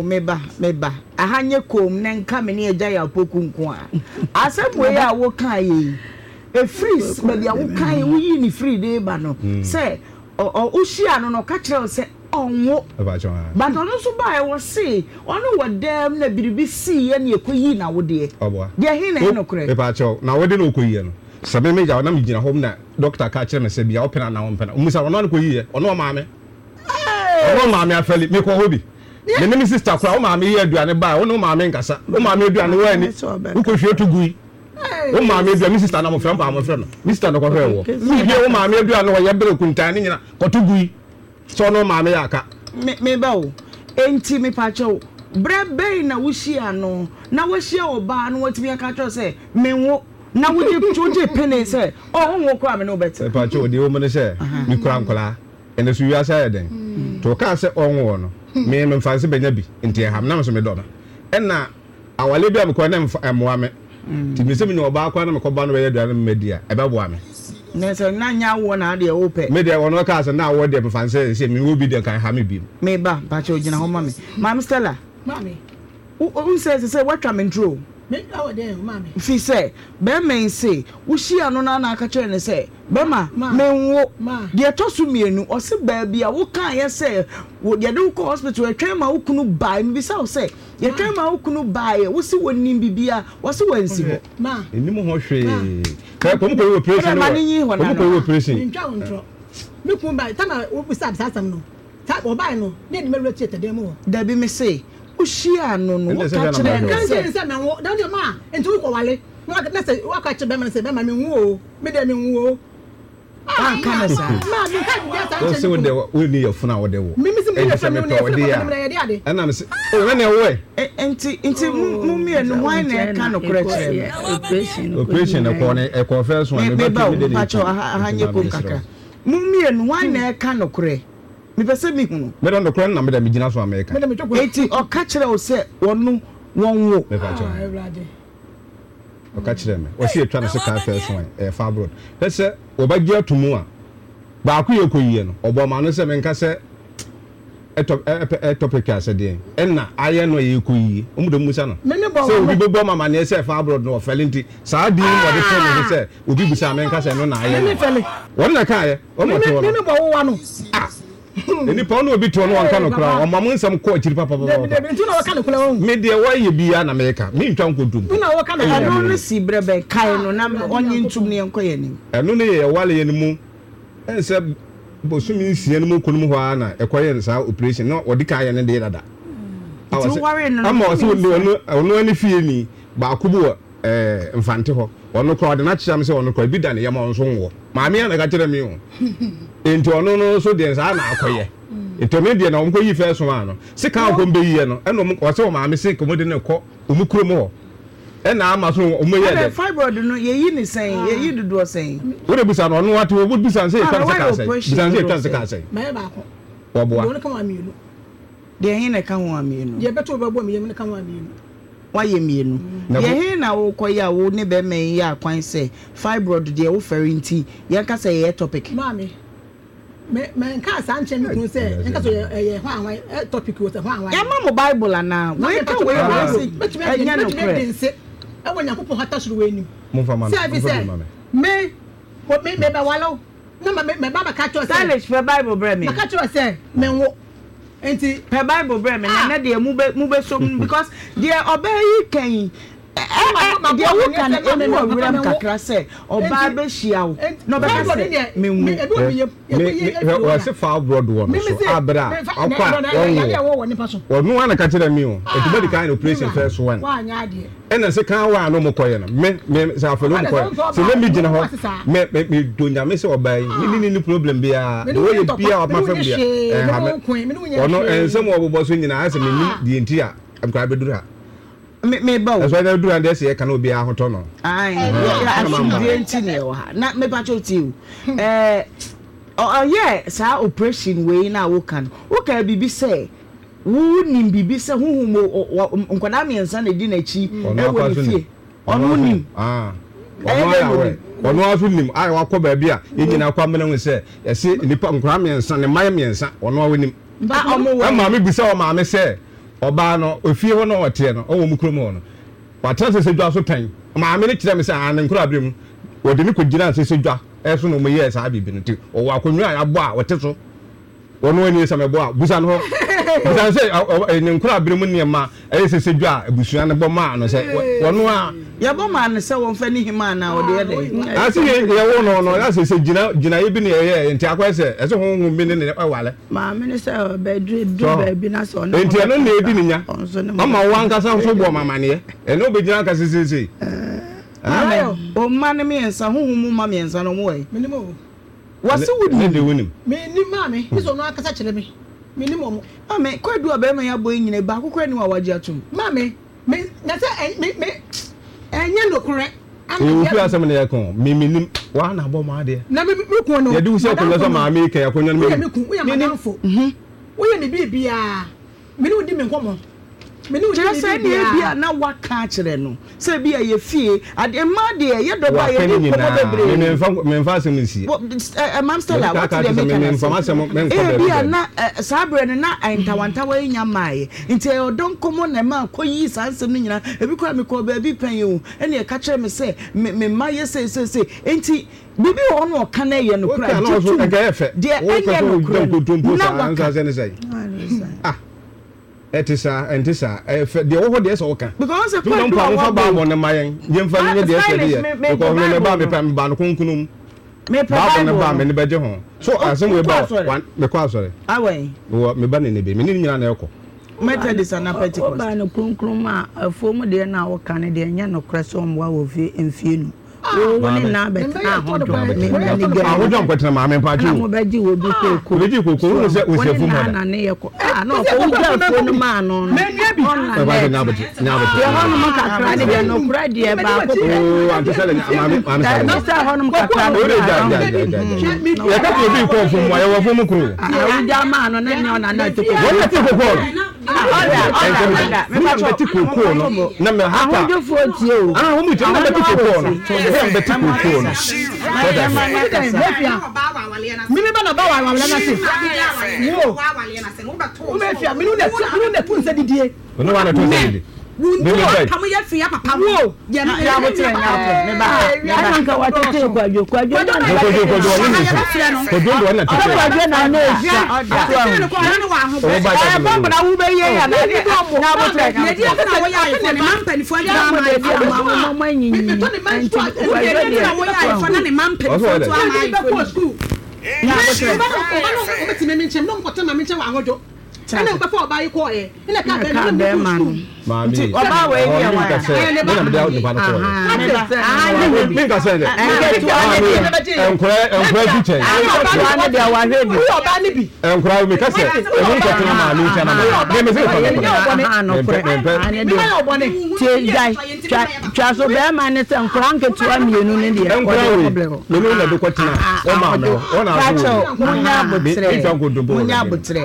[SPEAKER 1] meba ahanye kom ne nka me ne agya ya poku nko a asebwe ya wo kan yi e freeze baby a wo kan wo yi ni free dey ba no say o hia no ka kire say onwo but ono so ba e wo say ono wo dem na biribi si ye na ekoyi na wo de de hin na no kure
[SPEAKER 5] e ba cho na wo de no koyi no sabe me ja na me gina home na doctor ka kire me say bia opena na wo mpena umusa ono no koyi ye ono maame ono maame afeli me ko hobi me ne sister kura o maame ye aduane ba ono maame nkasa o maame aduane wa ni wo ko hwe to gui o maame aduane sister na mo frem pa mo frem no sister no ko hwe wo mi hwe o maame aduane wo ye bere kuntan ni nyina ko to gui so no maame ya aka
[SPEAKER 1] me ba o enti me pa cho brebe na wuhia no na wuhia oba no watimi aka cho se menwo na wuje choje pene se o wo kura me no bete
[SPEAKER 5] pa cho de o mo ne se mi kura nkola ene su wiasa ya den to ka se onwo no me mfanse benya bi nti ham na so me do no ena awale bia me ko na emoa me ti me se me no ba kwa na me ko ba no be aduane me dia e be boa me
[SPEAKER 1] nese na nya wo na de wo pe
[SPEAKER 5] me de wono ka se na wo de mfanse se me wo bi de kan ha me bi
[SPEAKER 1] me ba cho gina ho mame mam Stella
[SPEAKER 4] mami
[SPEAKER 1] o say what am intro
[SPEAKER 4] me awo de mami
[SPEAKER 1] fi say be men say wo hia no na aka kire ne say be ma menwo de to so mienu o se ba bia wo kan ye say wo de do ko hospital e twen ma wo kunu bai me bi say o say ye twen ma wo kunu bai wo si wonim bibia wo si wansi ho
[SPEAKER 4] ma
[SPEAKER 5] enim ho hwe ka ko mo operation no ko mo operation
[SPEAKER 4] ntwa ontro me kun bai tama wo bi sa sam no ta o bai no ne de me rete tede mo
[SPEAKER 1] da bi me say ushia no ka kire
[SPEAKER 4] kan se me wo da de ma enti ko wale na se wa ka kire be me se be ma me nwo me de me nwo
[SPEAKER 1] kana sa
[SPEAKER 4] ma me ka bi ta
[SPEAKER 5] nche wo de wo ni yefuna wo de wo
[SPEAKER 4] me se me yefuna me de ade
[SPEAKER 5] ana me se o na ne wo
[SPEAKER 1] enti mu me no why na ka no kure kire
[SPEAKER 5] operation e ko ne e ko first one
[SPEAKER 1] me ba me de pacho ahanye ko kakra mu me no why na ka no kure me pese mi hunu
[SPEAKER 5] me don kure na me da me gina so America
[SPEAKER 1] enti o ka kire o se wonu wonwo
[SPEAKER 5] me pacho o ka kire me o se etwa na se ka first one fa abroad pese o ba gi atumu a ba ku ye koyiye no obo ma no se me nka se topic ase de enna aye no ye koyiye o mu do musa no se obi bebo mama ne se fa abroad no felenti sa di wo de fo se obi busa me nka se no na aye won na ka aye o mo to
[SPEAKER 4] me bo wo no
[SPEAKER 5] eni pa no obi to no anka no kra o mamu nsam ko akiri papa
[SPEAKER 4] de ntu na waka no kula wo
[SPEAKER 5] me de wa ye bia na America me ntwa nkodum
[SPEAKER 4] na waka no
[SPEAKER 1] eno no si brebe kai no na onye ntum ne enko ye ni
[SPEAKER 5] eno ne ye wale ye ni mu ense bosumi nsie ni mu kunum ho ana ekoye sa operation no odi kai ye ne de dada ama o se ono ani fie ni ba kubu mfante ho ono kro de na chiam se ono kro bi da ne ye ma onso nwo maame ya na ka kire mi o enti ono no so de sa na akoye etomi de na onko yi first one no se kan ko mbe yi no eno mo se o maame se ko mo de ne ko omukuro mo ho ena ama so o mo ye de
[SPEAKER 1] fibroid no ye yi ni sen ye yi dudu sen
[SPEAKER 5] wo de bisa no ono wate wo bisa se kan se kan se bisa se kan se kan se
[SPEAKER 4] me ba ko
[SPEAKER 5] wo boa
[SPEAKER 4] wo ne kan wa mi no
[SPEAKER 1] de hin ne kan wa mi no
[SPEAKER 4] ye beto ba bo mi ye ne kan wa mi no
[SPEAKER 1] wa ye mienu ye hin na wo koya wo ne be men ya kwan se fibroid de wo ferenti ye ka se ye topic
[SPEAKER 4] mami me nka sa nche mi kun se nka so ye ho anwan topic wo se ho anwan
[SPEAKER 1] ya ma mo bible ana we ka we enya no kre
[SPEAKER 4] e wo nyakopo hata suru we ni
[SPEAKER 5] mo fa man
[SPEAKER 4] me ba walo na me ba ka cho se
[SPEAKER 1] Spanish for bible bre me
[SPEAKER 4] ka cho se me wo enti
[SPEAKER 1] per bible bre me na de mu be so because there obey kan de wo kan emu awuram kakra se oba be hia wo no be ka se me
[SPEAKER 5] me wa se fa abroad one so abra akwa onu ana ka tell me o etuba di kind operation first one
[SPEAKER 4] wa nya de
[SPEAKER 5] ena se kan wa no mo koye no me se afelo mo koye se me gina ho me donya me se oba yi ni problem bia the way bia o ma fam bia ono ensem obobo so nyina ase me ni di enti a amkra be duru ha
[SPEAKER 1] me ba
[SPEAKER 5] o so na duru and se kan obi a hoto no
[SPEAKER 1] ai ya di enti ne o ha na me pa cho ti yeah sa operation we na wo kan bibi say wo nim bibi say huhu mo nkwana miensa na di na chi e wo fie ɔno nim
[SPEAKER 5] ɔno aso nim a wakɔ baabi a yɛnyina kɔ amena hu sɛ ɛse nipa nkora mmiɛnsa ne mmayɛ mmiɛnsa ɔno awo nim maame bisa wɔ maame sɛ ɔbaa no ofie hɔ na ɔteɛ no ɔwɔ mu kurom hɔ no watena sɛ dwa so pɛn maame no kyerɛ me sɛ ane nkora abere mu wɔde ne kɔgyina sɛ dwa ɛso no ɔmɛyɛ saa bibi no nti ɔwɔ akonnwa a yɛabɔ a wɔte so ɔno ani sɛ mɛbɔ a busa no hɔ busa sɛ ne nkora abere mu nneɛma ɛyɛ sɛ dwa abusua no bɔ maa no sɛ ɔno a
[SPEAKER 1] yɛbɔ maa no sɛ wɔmfa ne hima na ɔde yɛde
[SPEAKER 5] ase yɛwɔ no yɛsɛ gyina yɛ bi ne yɛyɛ nti akɔyɛ sɛ ɛsɛ honhom bi ne ɛwale
[SPEAKER 6] maame ne sɛ bɛduru baabi na sɛ ɔno
[SPEAKER 5] nti ɛno na ɛdi ne nya ama wo ankasa nso bɔ mamaneɛ ɛno wobɛgyina anka sesesei
[SPEAKER 1] ɔma no mmiɛnsa honhom mu ma mmiɛnsa no ɔmo wɔse
[SPEAKER 5] wonim
[SPEAKER 4] menim maame ne sɛ ɔno akasa kyerɛ me menim ɔmo
[SPEAKER 1] maame kwadu a bɛrima yɛ abɔ nyina baako kora nim a wagye atom
[SPEAKER 4] maame na sɛ ɛnyɛ nokorɛ
[SPEAKER 5] wofi asɛm ne yɛko memenim woana bɔ ma adeɛ
[SPEAKER 4] na mekun no
[SPEAKER 5] yɛde wo sɛ akonnwa sɛ maame ka akonnwa no
[SPEAKER 4] woyɛ madamfo woyɛ ne biribiaa mene wodi me nkɔmmɔ
[SPEAKER 1] kyerɛ sɛ ne bia na waka kyerɛ no sɛ bia yɛ fie adeɛ ma deɛ yɛdɔ ba yɛde nkɔmmɔ bebree
[SPEAKER 5] memfa asɛm nsie
[SPEAKER 1] mam stella wote deɛ meka bia na saa berɛ no na ntawantawa yi nya maaeɛ nti ɔdɔ nkɔmmɔ na ma kɔyi saa nsɛm no nyinaa ebi kora mekɔ baabi pɛn o ɛne ɛka kyerɛ me sɛ memma yɛ sɛ enti bibi wɔ no ɔka na ɛyɛ no kora deɛ ɛnyɛ no kora
[SPEAKER 5] etisa deɛ wo ho deɛ sɛ woka
[SPEAKER 1] because
[SPEAKER 5] tu no mpa wo fa ba bɔ ne mayen yemfa ne deɛ sɛ deɛ because ne ba me pa me ba no kunkunum
[SPEAKER 1] me pa
[SPEAKER 5] ne ba me ne bɛgye ho so asɛm we ba me kɔ asɔre
[SPEAKER 1] awai
[SPEAKER 5] wo me ba ne ne be me ne nyina na ɛkɔ
[SPEAKER 1] Methodist and Pentecost
[SPEAKER 6] ba no kunkunum a afuom deɛ na woka ne deɛ nya no kora sɛ ɔmwa wɔ fie mfie no woni na bɛtena
[SPEAKER 5] ahodo nkwetena maame mpacho
[SPEAKER 6] na mo bɛgye wo bi koko
[SPEAKER 5] bɛgye koko wo sɛ wo sɛ fumu
[SPEAKER 6] na ne yɛ ko na ɔkɔ wo gya fo no ma no
[SPEAKER 4] menua bi
[SPEAKER 5] ba nyabete
[SPEAKER 6] yɛ hɔ no kakra ne deɛ no kora deɛ ba ko
[SPEAKER 5] ante sɛ maame sɛ
[SPEAKER 6] no sɛ hɔ no kakra no
[SPEAKER 5] yɛ ka to bi ko fumu ayɛ wɔ fumu kuro
[SPEAKER 6] wo gya ma no na nyɛ na na to ko
[SPEAKER 5] wo te koko me ba te koko no na me hapa
[SPEAKER 6] ahodo fo tie o
[SPEAKER 5] wo mi te na te koko no mbeti kokoro
[SPEAKER 4] mimi bana ba wa na se wo o me fia minu ne pun se didie
[SPEAKER 5] no wa na to se didie
[SPEAKER 4] kamu ya fia papa wo ya
[SPEAKER 1] botre me ba
[SPEAKER 6] anka wa tete kwadwo
[SPEAKER 5] ko do na
[SPEAKER 1] bambra wo be ye ya na botre
[SPEAKER 4] na dia na wo ya ife ne mampani fo ya ma
[SPEAKER 6] mama nyinyi
[SPEAKER 4] na wo ya ife na ne mampani fo to ama ife na botre o beti me nchem no mkota ma nchem wa ahojo ana mkpa oba yi ko e ina ka be ma no
[SPEAKER 5] mami
[SPEAKER 1] oba we ye wa
[SPEAKER 5] na me da ni pa no ko me ka say enkura teacher
[SPEAKER 1] oba ne dia wa hwebi
[SPEAKER 4] oba ne bi
[SPEAKER 5] enkura me ka say e mo ko tena ma ni tena me me say ko
[SPEAKER 4] me ma obone
[SPEAKER 6] tie dai twa so be ma ne se enkura nketua mienu ne dia
[SPEAKER 5] me no na do ko tena o ma no o na so
[SPEAKER 1] munya botre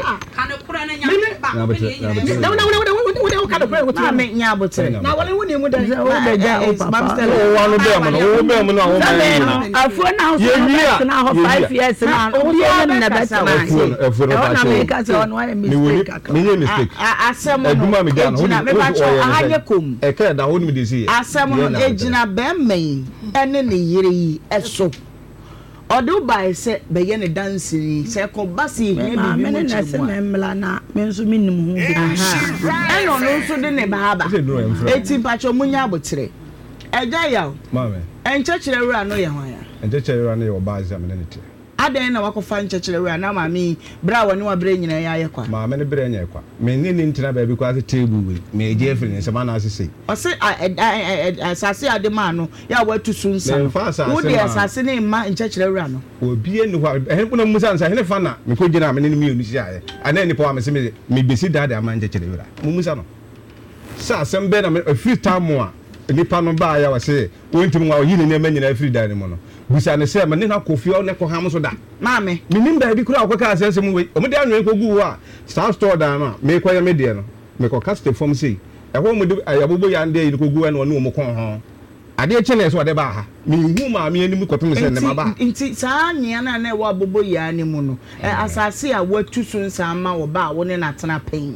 [SPEAKER 4] na wale woni mu da
[SPEAKER 6] o be ja o papa
[SPEAKER 5] o wa no be mo no o be mo no o ma
[SPEAKER 6] afuo na ho na ho 5 years na o bi em na beta na
[SPEAKER 5] afuo no
[SPEAKER 6] na me ka se on why mistake
[SPEAKER 5] me mistake
[SPEAKER 1] asem no
[SPEAKER 5] eduma me dia no
[SPEAKER 1] na me ba cho ahanye kom
[SPEAKER 5] e ka da ho ni me dey
[SPEAKER 1] asem no ejina be mai ene ne yire yi eso odo bai se be ye ne dansiri se ko basi hia bibi mo
[SPEAKER 6] na se memla na me nso minim hu bi
[SPEAKER 1] eno no nso de ne ba eti pacho munya abotre eja yaw
[SPEAKER 5] mame
[SPEAKER 1] enchechire wura no ye hwan ya
[SPEAKER 5] enchechire wura no ye obazi amene ne tie
[SPEAKER 1] adan na wakofa nchechire wura na mami bra woni wa bra nyina ya ye kwa
[SPEAKER 5] mame ne bra nya kwa me ni ntina ba bi kwa se table we me je free ne se ma na asese
[SPEAKER 1] o se asase ade ma no ya watu sunsa wo de asase ne ma nchechire wura no
[SPEAKER 5] obi eni hwa ehun na musa nsa hene fa na me ko gina me ne mi onu si aye ana ni pa wa me se me besi dade ama nchechire wura mu musa no sa asem be na me free time a nipa no ba ya wase wontim wa yi ne ma nyina free dade mo no busa ne se me ne na kofi o ne ko ham so da
[SPEAKER 1] mame
[SPEAKER 5] minim ba bi kura akoka asensem we o me de anwen ko gu wa star store da na me ko ya me de no me ko cast form sei e ho mo de ayabobo ya nde yi ko gu wa no mo kon ho ade chene so de ba ha me hu ma me anim kopem se ne baba
[SPEAKER 1] nti saa nyea na wa bobo ya ni mu no asase a watu so nsa ma wo ba wo ne na tena pen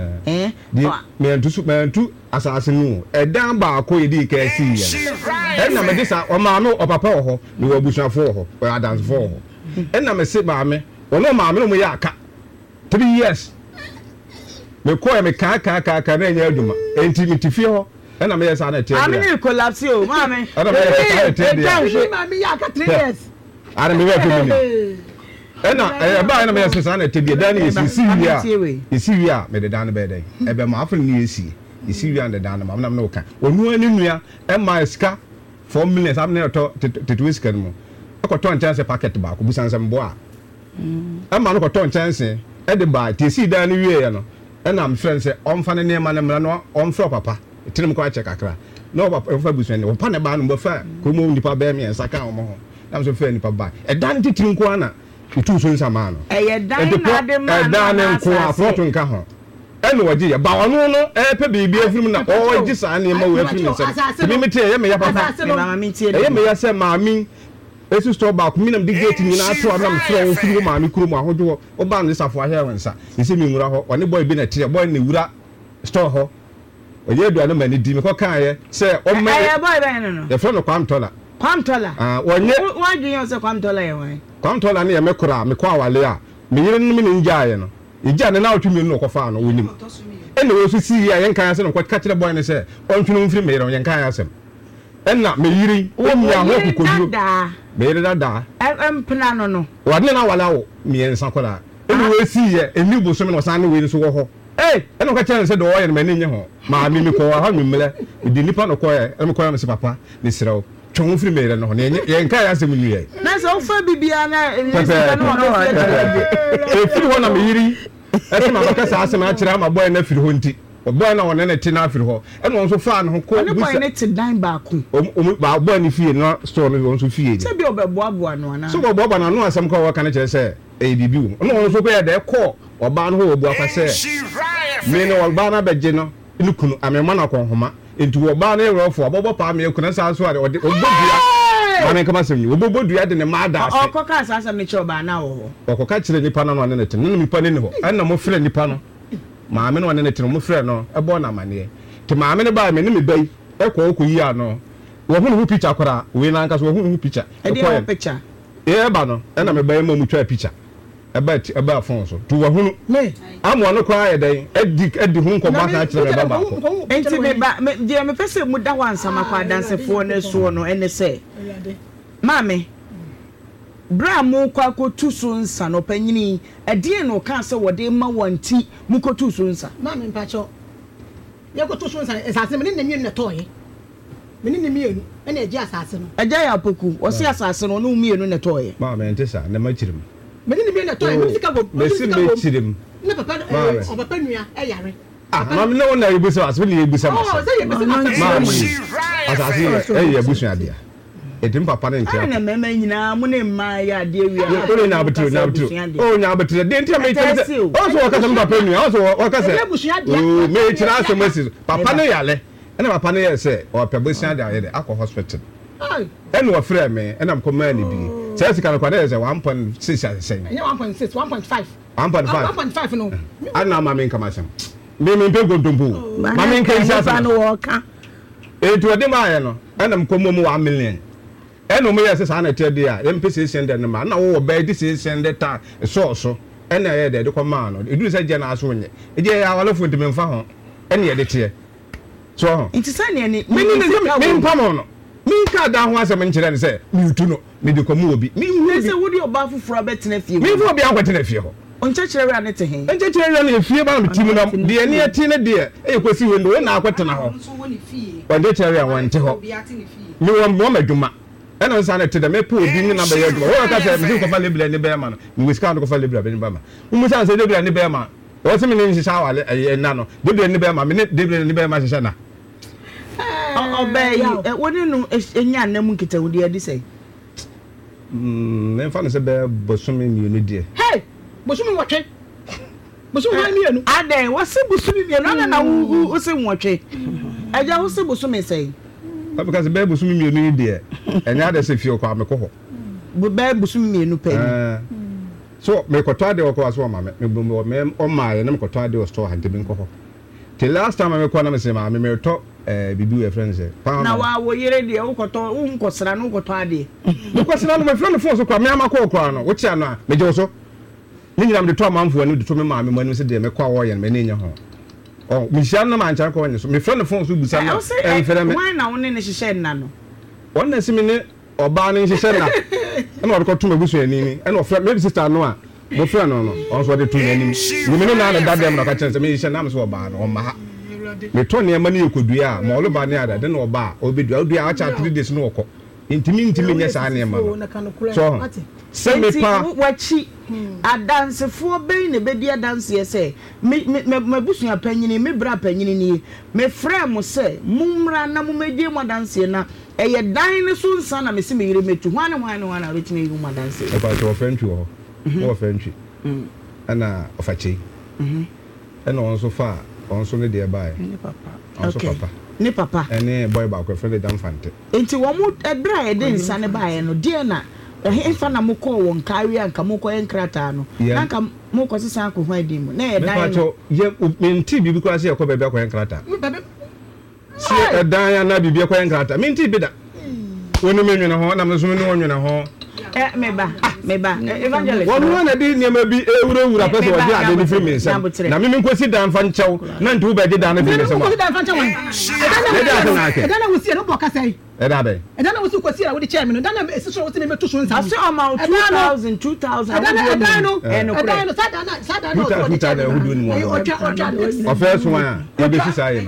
[SPEAKER 1] me antu asase nu edan ba ko yedi ka si ye na me disa o ma me o papa wo ho me wo busuafo wo ho o adansfo wo ho na me se ba me ono ma me no ya aka 3 years me ko e me ka na nya aduma enti me tifie ho na me yesa na tie dia amini collapse o mama
[SPEAKER 5] ana me yesa tie dia
[SPEAKER 4] mama ya ka 3 years
[SPEAKER 5] ana me we fi na ba na me yesa na tie dia dan esi wi a me de dan be den e be ma afro ni esi wi and dan na na me ka onu ani nua e ma ska 4 million am na to tetu ska no ko to chance packet ba ko busan sam bo a e ma no ko to chance e de ba tie si dan ni wi e no e na am friend say on fa ne ma na mra no on fro papa tinim ko ache kakra no papa fa busu ne papa ne ba no fa ko mo nipa ba mi ensa ka mo ho na so fa nipa ba e dan titim ko ana itu so nsa ma no
[SPEAKER 1] e dan na de ma
[SPEAKER 5] e dan nko afroto nka ho e no waje ya ba wono no e pe bibi afirim na o ji sa ne ma wo afirim nsa mi mete ye me ya papa ye me ya se maami esu store ba ko minam di gate ni na ato am fro wo firi maami kuro mu ahodo o ba no safo ahia wensa ise mi nwura ho one boy bi na tire boy ne wura store ho oye aduane mani di me ko kan ye se o me
[SPEAKER 1] boy ben no
[SPEAKER 5] the friend of Kwamtola
[SPEAKER 1] wonye wadwen yo se Kwamtola ye wan
[SPEAKER 5] Kwamtola ne ye me kura me ko awale a me yire no me nja ye no ija ne na otumi no ko fa no wonim ene wo so si ya yen kan se no ko ka kire boy ne se ontwunu mfiri me yire yen kan asem enna me yire o mi aho kokodu me yire dada
[SPEAKER 1] empna no
[SPEAKER 5] wadne na wala wo me yen sakola ene wo si ye eni bo so me no san ne we so wo ho eno ka chance do oye me nye ho ma mi ko ha mi mle di nipa no ko ye em ko ya me se papa ni srew twon firi me no ho ne ye nka ya se mu nwie
[SPEAKER 1] na so fa bibia na
[SPEAKER 5] firi ho na me yiri e ma baka sa asema akira ma boy na firi ho nti boy na wona ne ti na firi ho eno so fa no ko
[SPEAKER 1] bu boy ne ti dan ba ku
[SPEAKER 5] ba boy ni fie no store no so fie
[SPEAKER 1] se bi obeboa no na
[SPEAKER 5] so boa na no asem ko wa ka ne kire se bibi wo no so ko ye de ko oba no ho obu afa se me no oba na beje no ilukunu amema na konhoma enti oba na ewrofo obobo pa me ekuna sa so ade obodua ma me kama semni obodua de ne ma da ase
[SPEAKER 1] okoka asasam ne choba na wo
[SPEAKER 5] okoka kire nipa no ne nete no nipa ne ho ana mo frɛ nipa no ma me no ne nete mo frɛ no ebo na mane ti ma me ne ba me ne me bai ekɔ yi ano wo hu no picture kora we na nka so wo hu no picture
[SPEAKER 1] ekɔ picture
[SPEAKER 5] ba no na me bai mo mu twa picture eba phone so to wahunu me amwo no kwa yeden edi hu nkoma ka kire baba ko
[SPEAKER 1] enti me ba je me pese mu da wansama kwa dansefo ne so no ene se mame bra mu kwa ko tuso nsa no panyini edie no ka se wode ma wanti mu ko tuso nsa
[SPEAKER 4] mame mpacho ye ko tuso nsa esase me ne nwie ne toye me ne mienu ene eje asase no
[SPEAKER 1] eje ya poku o se asase no no mienu ne toye
[SPEAKER 5] mame ntesa ne ma kirim
[SPEAKER 4] meni ni bi na toy meni sika go
[SPEAKER 5] mesi me chirim
[SPEAKER 4] na papa o papa nua e yare
[SPEAKER 5] mam no na yebusa aso ni yebusa
[SPEAKER 4] ma oh say yebusa
[SPEAKER 5] mam asase e yebusa adia edim papa ne ntia
[SPEAKER 1] na mema nyina mu ne ma ya de wi
[SPEAKER 5] o na abetire o nya abetire de ntia me tete o so wakasa me papa nua o so wakasa o me chira asomasi papa ne yale ena papa ne ye se o pebusa adia ye de akọ hospital ena wa frɛ me ena mko ma ni bi Chelsea can acquire 1.6 aseng.
[SPEAKER 4] 1.6, 1.5.
[SPEAKER 5] 1.5
[SPEAKER 4] no.
[SPEAKER 5] Ana mama nka masem. Me pe godumbu. Mama nka isa
[SPEAKER 6] no woka.
[SPEAKER 5] To de ma ye no. Ana mkomo mu 1 million. Eno me yese sa na tede a, em pese send na ma. Na wo be di send ta so. Ena ye de ko ma no. Edu se je na aso nye. E je ya wala fo ntime mfa ho. Ena ye de te. So.
[SPEAKER 1] Inti sa ne ni.
[SPEAKER 5] Me mpamo no. Minka da ho asem nkyere ne se miutu no me de komu obi mi hu
[SPEAKER 1] se wodi oba fufura betena fie
[SPEAKER 5] mi fu obi akwetena fie ho
[SPEAKER 1] onkyekere ane te hen
[SPEAKER 5] onkyekere ne fie ba mti mu na de ne ati ne de e kwesi we no na akwetena ho onkyekere a wante ho mi wo madwuma ena nsa na te de me po obi ni na ba yadwuma wo ka se mi ko fa lebla ni be ma no mi wiska ko fa lebla be ni ba ma mu sa se lebla ni be ma wo se mi ni hisa wale na no lebla ni be ma mi ne lebla ni be ma hisa na
[SPEAKER 1] obey woni no enya nam nkita wodi adi sei
[SPEAKER 5] me fa no se be bosumi mi ni die
[SPEAKER 4] hey bosumi wotwe bosumi ha mi enu
[SPEAKER 1] aden wo se bosumi mi enu na wo se nwotwe aja wo se bosumi sei
[SPEAKER 5] because baby so me no dey enya ade se fie kwa me ko ho
[SPEAKER 1] bɛɛ busum mmienu pɛ
[SPEAKER 5] so me kɔtɔ ade wɔ kɔ so ma me o ma ye na me kɔtɔ ade wɔ store ha ntebi nkɔ hɔ the last time me kɔ na me se ma me tɔ bibi we friends
[SPEAKER 1] na wa wo yere de wo kɔtɔ wo nkɔsra no kɔtɔ ade
[SPEAKER 5] me kɔsra no me friend phone so kwa me ama kɔ kɔ no wo chia no a me je wo so ni nyina me de tɔ amanfo ani de to me ma me mani se de me kɔ wɔ ye me ne nya ho oh me hia no ma ncha kɔ nye so me friend phone so busa na
[SPEAKER 1] ɛmfɛrɛ me why na wo ne hyehyɛ nna no
[SPEAKER 5] wonna si me ne oba ne hyehyɛ na ɛna ɔde kɔto mabusu ani ni ɛna ɔfrɛ me sister no a mo frɛ no no ɔnso ɔde to n'anim ni me no na da dem na ka kyerɛ sɛ me hyehyɛ na me so ɔba no ɔma ha me to ne ma ne yɛkodua a ma ɔlo ba ne ada de na ɔba obedua odua acha 3 days no ɔkɔ intimi nyɛ saa ne ma so sɛ me pa
[SPEAKER 1] wachi adansefoɔ bɛyi ne bɛdi adanseɛ sɛ me busua panyini me bra panyini ni me frɛ mo sɛ mumra na mo medie mo adanseɛ na ɛyɛ dan ne so nsa na me se me yire metu hwane na betime yi mo adanseɛ
[SPEAKER 5] e pa to friend wo ho friend ana ofachi ana onso fa onso ne de bae
[SPEAKER 1] ne papa
[SPEAKER 5] onso papa
[SPEAKER 1] ne papa
[SPEAKER 5] ene boy ba ko friend dan fante
[SPEAKER 1] enti wo mo ebra de nsa ne bae no de na fa na mo kɔ won kari anka mo kɔ enkrata no anka mo kɔ sesa akɔ hwan din mu na yɛ dan no
[SPEAKER 5] ye menti bibi ko ase yakɔ bebe akɔ enkrata si dan ya na bibi akɔ enkrata menti bi da wonu menwene ho na meso ne wonwene ho
[SPEAKER 1] meba evangelist
[SPEAKER 5] wonu na di niam bi ewura pese oje ade ni firi nsem na mimi nkosi dan fa nkyɛw na ntu be de dan no firi nsem
[SPEAKER 4] nkosi dan fa nkyɛw ɛda na wosi no boka sai
[SPEAKER 5] ɛda be
[SPEAKER 4] ɛda na wosi kosi a wo de chairman no dan na esi so wosi me meto so nsa
[SPEAKER 1] ase amount 2000
[SPEAKER 4] ɛda no sada no
[SPEAKER 5] tuta da hudu ni mo o fe so an e be fi sai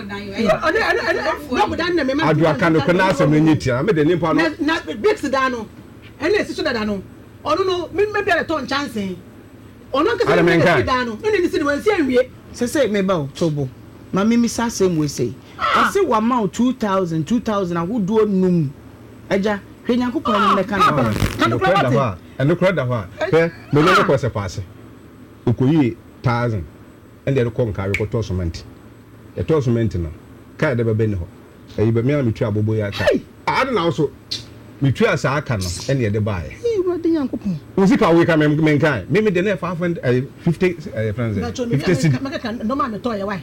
[SPEAKER 4] no dan na me ma
[SPEAKER 5] adu aka no na asem no nyitia me de nimpa no
[SPEAKER 4] na big dan no ene esi so dada no ono no me be le ton chance ono nka se me dada no ene ni si ni wansi anwie
[SPEAKER 1] se me ba tobo ma mimi sa sem we say ase wa ma 2000 ahudo num eja hwenyankopon ne ka
[SPEAKER 5] no ka no kra da fa pe me no ko se paase okoyi 1000 ende de ko nka we ko to cement e to cement no ka de be ni ho eyi be me na metwa abobo ya ka ade na so metwa asa aka no ene de baaye
[SPEAKER 1] wade nyankopon
[SPEAKER 5] usika we ka me kan me de na 50 friends 50
[SPEAKER 4] maka no ma me to ye why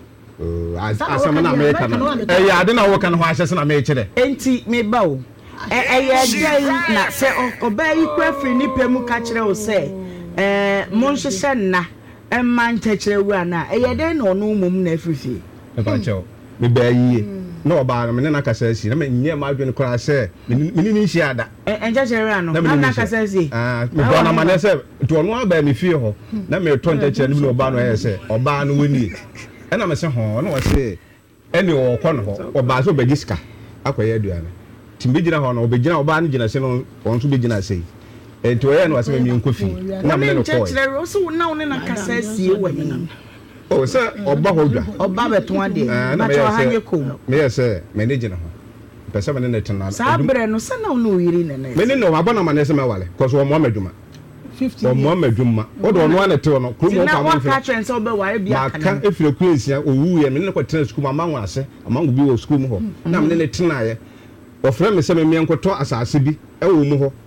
[SPEAKER 5] asama na me ka no ya ade na wo ka no ho ahye se na me kire
[SPEAKER 1] enti me ba o dai na se oba yi kwa firi ni pemu ka kire o se mo nhyehyɛ na man kyekire wura na dai na ono mum na afifie
[SPEAKER 5] e ba chew me ba yi na oba na me na kasa si na me nye ma adwene kora se me ni nhi ada
[SPEAKER 1] kyekire wura no na kasa si
[SPEAKER 5] me ba na mane se to ono aba me fie ho na me to nkyekire ni oba no ye se oba no woni ɛna me se ho na wo se ɛne wo kɔ no ho oba so begiska akoye aduane timbe gina ho na obegina oba no gina se no won so begina sei enti oye na wase me nkofi na me no kɔ
[SPEAKER 1] kyekire ro so na wo ne na kasa sie wa ni
[SPEAKER 5] o se oba ho dwa
[SPEAKER 1] oba beto ade ma cho hanye kom
[SPEAKER 5] me ye se me ne gina ho pese me ne tena
[SPEAKER 1] sa bre no se na wo no yiri ne ne
[SPEAKER 5] me ne no aba na ma ne se me wale cause wo mo amadwuma
[SPEAKER 4] 50
[SPEAKER 5] o mo amadwuma o do no ana te no krumo
[SPEAKER 1] pa mo ka trend so be ware bia
[SPEAKER 5] kan efire kuensia owu ye me ne ko tena school ma nwa ase amango bi wo school mu ho na me ne tena ye ofre me se me enkoto asase bi e wo mu ho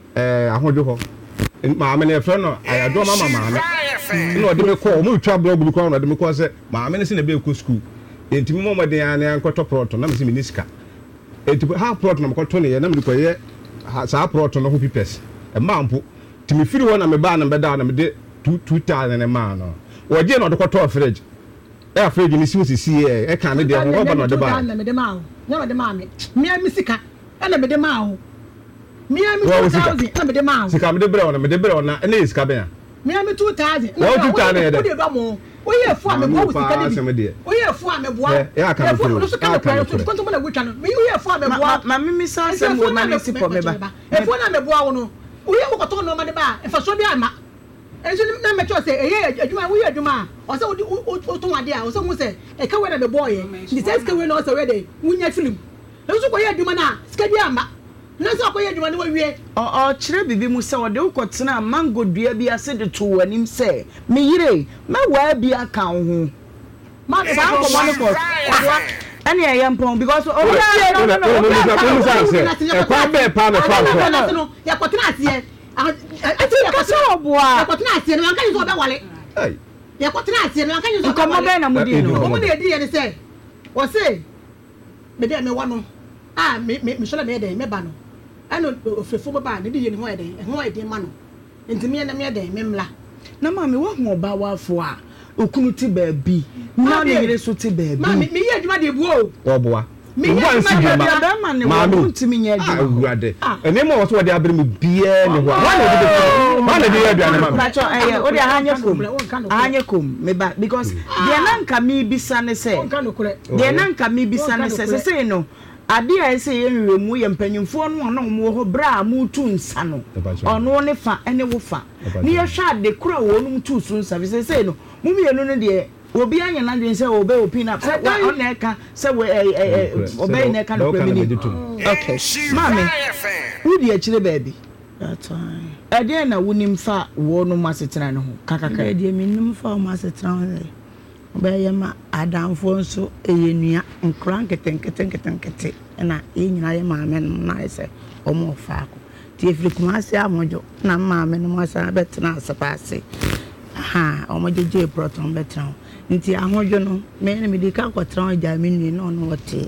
[SPEAKER 5] ahodwo ho ma me ne efre no ayado mama me no ode me ko mo twa blog bi ko no ode me ko se ma me ne se na be ko school enti mo mo de an enkoto proto na me se me niska enti ha proto na mo ko to ne ye na me ko ye sa proto no ho pipes e ma mpo ti me firi wona me ba na me da na me de 2000 ne ma no wo je no de ko to fridge e fridge ni si si e kan ne de ho ba no de ba
[SPEAKER 4] na me de ma o na me de ma me mi sika na me de ma o mi 2000 na me de ma o
[SPEAKER 5] sika me de bre ona na e sika be ya
[SPEAKER 4] mi 2000
[SPEAKER 5] na 2000
[SPEAKER 4] na de ba mo o ye fu ame bo sika de o ye fu ame bo
[SPEAKER 5] ya kan
[SPEAKER 4] fu no so kan ko ko to mo na gutwa no mi o ye fu ame bo
[SPEAKER 1] ma mi sa se mo na si po me ba
[SPEAKER 4] e fu na me bo awo no o ye ko to no ma de ba e fa so bi ama enso na me cho se eye adwuma wo ye adwuma o se o to wade a o se mo se e ka we na me bo ye ni se ska we na o se we de wunya film enso ko ye adwuma na ska bi ama na se ko ye adwuma na wawie
[SPEAKER 1] o kire bibi mu se o de ko tena mango dua bi ase de to wanim se me yire me wa bi aka ho ma sa ko mo ne ko Any I am pong because
[SPEAKER 5] no.
[SPEAKER 1] okunu ti baabi na me yere so ti baabi
[SPEAKER 4] ma me ye adwuma de buo
[SPEAKER 5] oboa
[SPEAKER 1] me ye adwuma ne wo ntimi nye adwuma
[SPEAKER 5] awurade ene mo so de abere me bia ne ho wana de aduane ma
[SPEAKER 1] ba cho o de ahanye kom me ba because de na nka me bisa ne se de na nka me bisa ne se no ade a ese ye nwemu ye mpanyimfo no na mo ho bra mu tu nsa no ono ne fa ene wo fa ne ye hwa de kura wo no tu su nsa se no mumienu no de obi anya na de se obe opina se wa na eka se we obe na eka no kwemi ni okay mami wudi a chire baby
[SPEAKER 6] that's fine
[SPEAKER 1] ade na wunim fa wo no masetena ne ho kakaka
[SPEAKER 6] ade minim fa masetena ho obe ye ma adamfo nso eyenua nkran keten na enyina ye maame no na ise omo fa ko ti efiri kumase amojo na maame no asa betena asapase ha omojeje proton betra nti ahojo no me na medika kwatra ja menni no no wote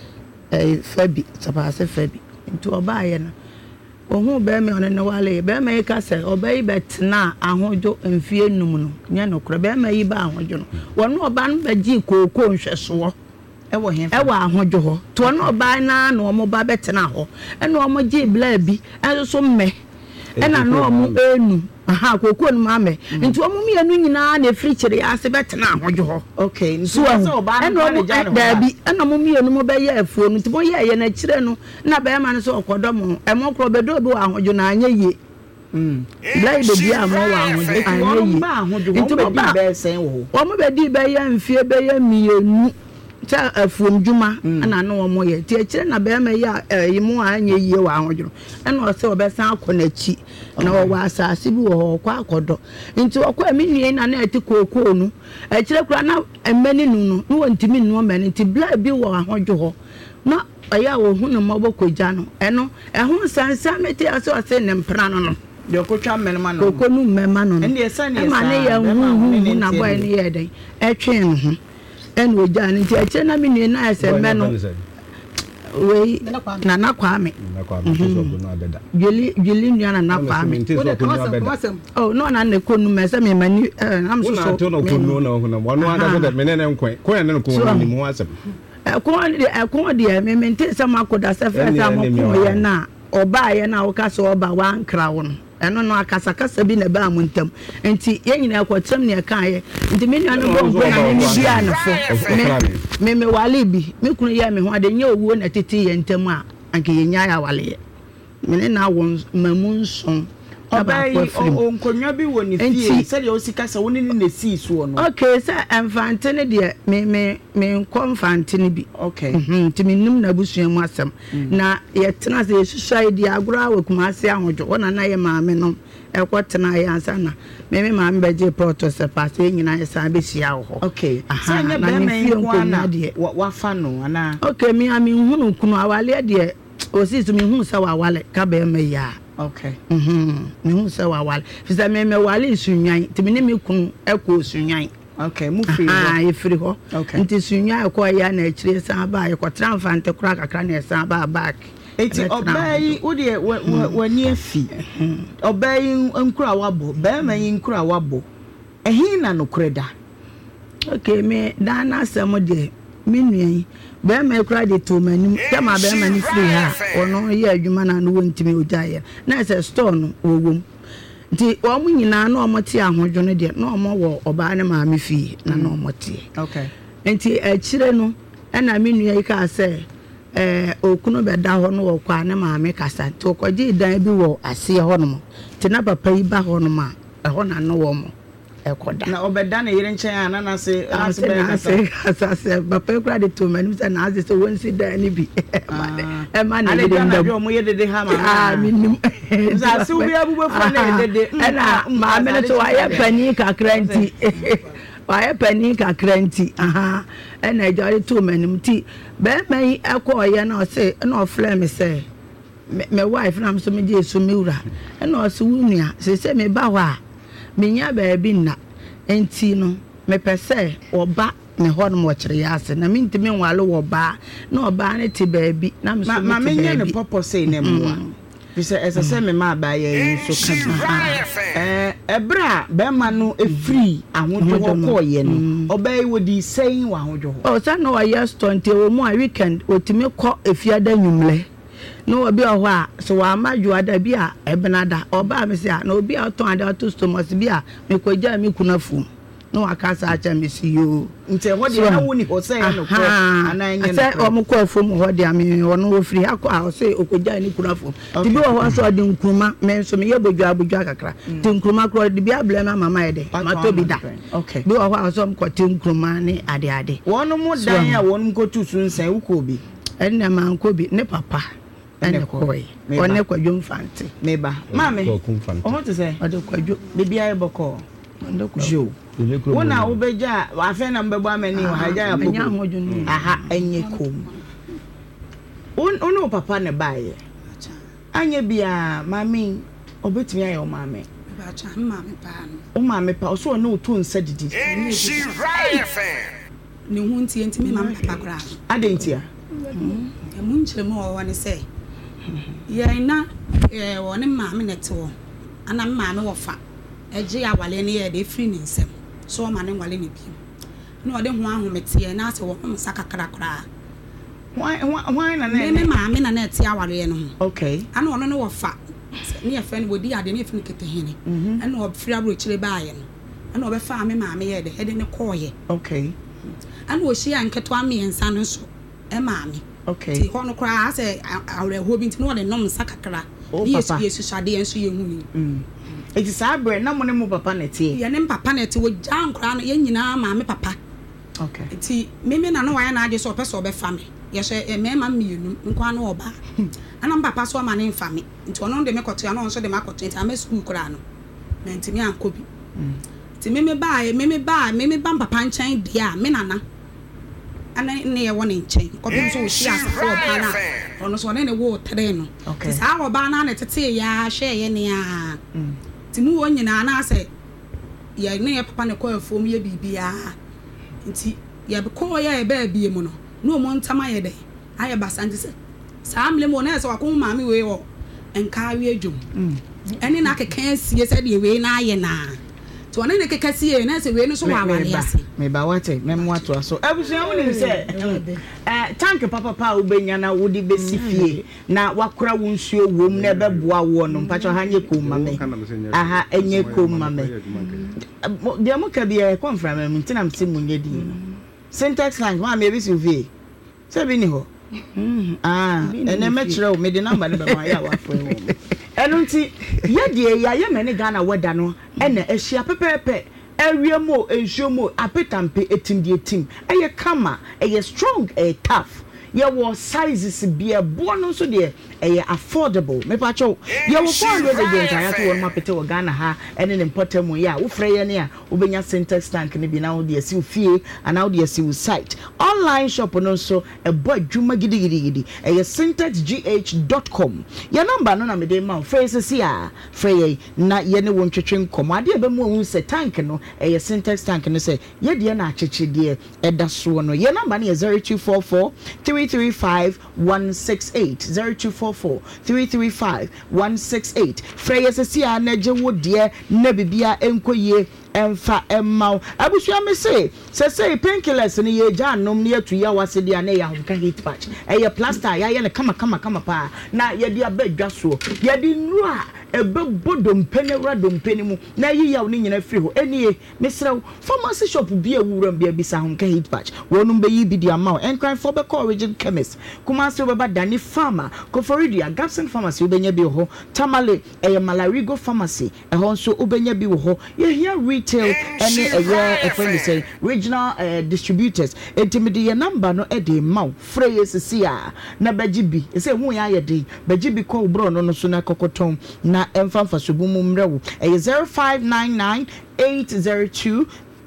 [SPEAKER 6] fabi sapase fabi nti oba ye na ohu be me one ne wale be me ka se obai betna ahojo mfie num no nya no kro be me yi ba ahojo no wono oba no baji kokko nhweso ewo ahojo ho to no oba na no omo ba betna ho ena omo ji bla bi enso me ena no omo enu aha kokko no mame nti omo mienu nyina na efiri kire ase betena ahojo ho
[SPEAKER 1] okay so oba no na ja no
[SPEAKER 6] dabi ena omo mienu mo be ye afuo no nti mo ye na kire no na be ma no so okodo mo emo kro be do bi ahojo na anya ye blai be bia mo wa ahojo anya ye nti ba
[SPEAKER 1] be sen wo
[SPEAKER 6] omo be di be ye mfie be ye mienu ta afuom djuma ana no omo ye ti akire na be ma ya yimu anya ye wa ahojo ena o se obesan akonachi na wo asase bi wo kwa akodo nti okwa minue na na ati kokko nu akire kura na emani nu no wontimi nu mani nti bla bi wo ahojo ho na aya wo hu no mobokogya no eno ehun sansa meti aso ase ne mpra no
[SPEAKER 1] de okotwa menema no
[SPEAKER 6] kokko nu mema no
[SPEAKER 1] ende esa ne
[SPEAKER 6] esa ne ya hu na boy ne ye den etwen no ho eno ogya nti akire na minue na ase me no we na kwame
[SPEAKER 5] so bu na beda
[SPEAKER 6] jeli nua na kwame oh no na ne konu me se me mani am so
[SPEAKER 5] so no konu na ho na wonu anda so me ne nkwen ko ne ko ni mu asem
[SPEAKER 6] ekon de me mente se makoda se fe sa mo ko ye na oba ye na wo ka so oba wa nkra wo no eno no akasa kasa bi na ba mu ntam enti ye nyina akotrem ne ka ye enti me nua no bo na ni bia na fo me wale bi me kunu ye me ho ade nya owuo na tete ye ntam a anke ye nya ya wale ye me ne na wo mamun son
[SPEAKER 1] obai onkonwa bi woni fie se de osika se woni ne si so no
[SPEAKER 6] okay se enfante ne de me konfante ne bi
[SPEAKER 1] okay
[SPEAKER 6] nti minum na busua mu asem na ye tena se yesusai de agora wa kumase ahojo wona na ye maame no ekotena ye ansa na me maame beje proto se passe nyina ye san be sia ho
[SPEAKER 1] okay se ne be me nkwana de wa fa no ana
[SPEAKER 6] okay mi ami hunu kunu awale de osi so mi hunu sa wa wale ka be me ya
[SPEAKER 1] okay
[SPEAKER 6] me hu se wa wale fisa me wale sunwan timi ne me kun eko sunwan
[SPEAKER 1] okay mu free
[SPEAKER 6] e free ho nti sunwan eko ya na akire san ba ye ko transfante kura kakra na san ba back
[SPEAKER 1] eti obai udi wani afi obai nkura wabo ba ma yin nkura wabo ehin na no kreda
[SPEAKER 6] okay me da na asem de minui be ma kura de to mani kama be ma ni free ha ono ye adwuma na no wontimi ojaye na se store no wowom nti omo nyina na omo ti ahojo no de na omo wo oba ne ma me fie na na omo ti
[SPEAKER 1] okay
[SPEAKER 6] nti akire no na minui yi ka se okuno be da ho no wo kwa ne ma me kasa to koji dan bi wo ase ho no ti na papa yi ba ho no ma ho na no wo mo ekoda
[SPEAKER 1] na obeda na yire nchen ana na se
[SPEAKER 6] ase papa kura de to mani se na ase so wonsi da ni bi e ma na
[SPEAKER 1] de nda mo ye de ha ma
[SPEAKER 6] minim
[SPEAKER 1] za su bi abubu fo na de
[SPEAKER 6] na ma me no so wa ya pani kakranti wa ya pani kakranti ɛna agya de to m'anim ti bɛrima yi ɛkɔɔyɛ na ɔse ɛna ɔfrɛ me sɛ me wife na so me gye so me wura ɛna ɔse wo nua sɛ me ba hɔ a menya baabi nna enti no mepɛ sɛ ɔba ne hɔ no wɔkyerɛ yɛ ase na mentimi nwale wɔ baa na ɔbaa ne te baabi na me so me te baabi
[SPEAKER 1] menya ne pɔpɔ sɛ ne mmoa bisɛ ɛsɛ sɛ me ma ba yɛ so ka ɛbrɛ a bɛrima no ɛfiri ahodwo hɔ kɔɔyɛ no ɔbɛyɛ wɔdi sɛn wɔ ahodwo hɔ
[SPEAKER 6] ɔsa na ɔyɛ stɔnte wɔ mu a weekend ɔtumi kɔ efiada nwumlɛ na obi hɔ a so wama dwoada bi a ɛbenada ɔbaa me sɛ na obi a ɔtɔn ade ɔto stomach bi a mekɔgya me kuna fom na wakasa akyɛ me si yo
[SPEAKER 1] nti hɔ de na woni hɔ sɛ yɛ no kɔ anan nyɛ no
[SPEAKER 6] sɛ ɔmo kɔ fom hɔ de ame ɔno ofiri akɔ a ɔsɛ okɔgya ne kuna fom ti bi wɔ hɔ sɛ ɔde nkruma me nso me yɛ bodwa kakra ti nkruma kɔ de bi ablɛ ma mama yɛ de mato bi da
[SPEAKER 1] okay
[SPEAKER 6] bi wɔ hɔ a ɔsɛ ɔmo kɔ nkruma ne ade
[SPEAKER 1] wɔn mo dan a wɔn mo kɔtu sunsan wukɔ bi
[SPEAKER 6] ɛnna man kɔ bi ne papa ɛne kɔɛ ɔne kwadwo mfante
[SPEAKER 1] meba maame ɔmo te sɛ
[SPEAKER 6] ɔde kwadwo
[SPEAKER 1] bibi ayɛ bɔkɔ
[SPEAKER 6] ɔde kwadwo
[SPEAKER 1] wona wobɛgya afɛ na mbɛbɔ amani wɔ hagya ya bɔkɔ aha ɛnyɛ kom wo papa ne baayɛ anyɛ bia maame ɔbɛtumi ayɛ wo maame wo maame pa ɔso ɔne woto nsa didi
[SPEAKER 7] ne ho ntie ntimi maame papa koraa
[SPEAKER 1] ade ntia
[SPEAKER 7] ɛmu nkyerɛ mu wɔ ne sɛ yɛn na wɔne maame ne te wɔ ana maame wɔ fa ɛgye awale ne yɛ de firi ne nsɛm so ɔma ne nwale ne bi na ɔde ho ahometeɛ na asɛ wɔn nsa kakra koraa
[SPEAKER 1] why na
[SPEAKER 7] ne maame na na ɛte awale no ho
[SPEAKER 1] okay
[SPEAKER 7] ana ɔno ne wɔ fa ne yɛ fɛ no wɔdi ade ne yɛ firi ne ketehene ɛna ɔfiri aburokyire baayɛ no ɛna ɔbɛfa me maame yɛ de ɛde ne kɔɔyɛ
[SPEAKER 1] okay
[SPEAKER 7] ana ɔhyia nketewa mmiɛnsa no nso ɛmaame
[SPEAKER 1] okay
[SPEAKER 7] ti hɔ no koraa sɛ awerɛhoɔ bi nti na ɔde nom nsa kakra ne yɛ susuadeɛ nso yɛ hu ni
[SPEAKER 1] eti saa brɛ na mo ne mo papa na tie
[SPEAKER 7] yɛ ne papa na tie wɔ gya nkora no yɛ nyinaa maame papa
[SPEAKER 1] okay
[SPEAKER 7] ti meme na no wayɛ na agye sɛ ɔpɛ sɛ ɔbɛfa me yɛhyɛ mmarima mmienu nkwa no ɔbaa ana papa so ama ne mfa me nti ɔno de me kɔtoa na ɔno nso de me akɔtoa nti ama school koraa no na ntimi ankɔ bi ti meme ba papa nkyɛn deɛ a me nana ana ne yɛ wɔ ne nkyɛn kɔpem so ɔhyia asafo ɔbaa na ɔno so ɔne ne wo tere no ti saa ɔbaa na ne tete ya hwɛ yɛ ne a ti mu wɔ nyinaa na sɛ yɛ ne yɛ papa ne kɔ afom yɛ bibia nti yɛ kɔ yɛ ba bie mu no no mo ntama yɛ dɛ ayɛ basanti sɛ saa mle mo na sɛ wakɔ maame we wɔ nka wi adwum ɛne na keka sie sɛ de we na ayɛ na to ɔne ne keka sie na sɛ we no so wa awale ase
[SPEAKER 1] me ba wate me mo ato aso abusua mo nim sɛ tank papa pa ubenya na wodi besi fie na wakora wo nsuo wom na bɛboa wo no mpacho ha nye kom mame aha enye kom mame de mo ka bia konfra me ntina mse munye di no syntax line ma me bi si fie sɛ bi ni ho ene me kyerɛ wo me de number ne be ma ya wa fo wo eno nti ye de ya ye me ne Ghana weda no ena ehia pepepe awiemo ensuomo apetampe etim die tim eye kama eye strong tough ye wo sizes bia bo no so de eye affordable me pa cho ye wo 400 again ya to won mapete wo Ghana ha ene ne importer mu ya wo frɛ ye ne a wo benya syntax tank ne bi na wo de asi fie ana wo de asi site online shop no so e boy dwuma gidigidi eye syntaxgh.com ye number no na me de ma face si a frɛ ye na ye ne wo ntwetwe nkom ade be mu hu se tank no eye syntax tank no se ye de na acheche de eda so no ye number no ye 0244 335 168 0244 335 168 Freya Sia Neje Woodie Nebibia Enkoye Emfa Emma Abusua me say painkillers in ye jan nom near to ya wase dia na ya honka hit patch e plaster ya ye kama pa na ye dia badwa so ye di nura ebebodom penewra dom penimu na yi ya oni nyina firi ho enie mesrew pharmacy shop bi awuram bia bisa honka hit patch wonum be yi bi dia ma enkran for be call origin chemist kuma se obeba dani farmer Koforidia Gapson pharmacy obenya bi ho Tamale Malarigo pharmacy ho nso obenya bi ho ye hia retail any a friend say regional distributors intimidate your number no e dey ma Freya Sia na bagibi say hu ya ye dey bagibi call bro no so na kokoton na emfa fasobu mu mrewo 0599 802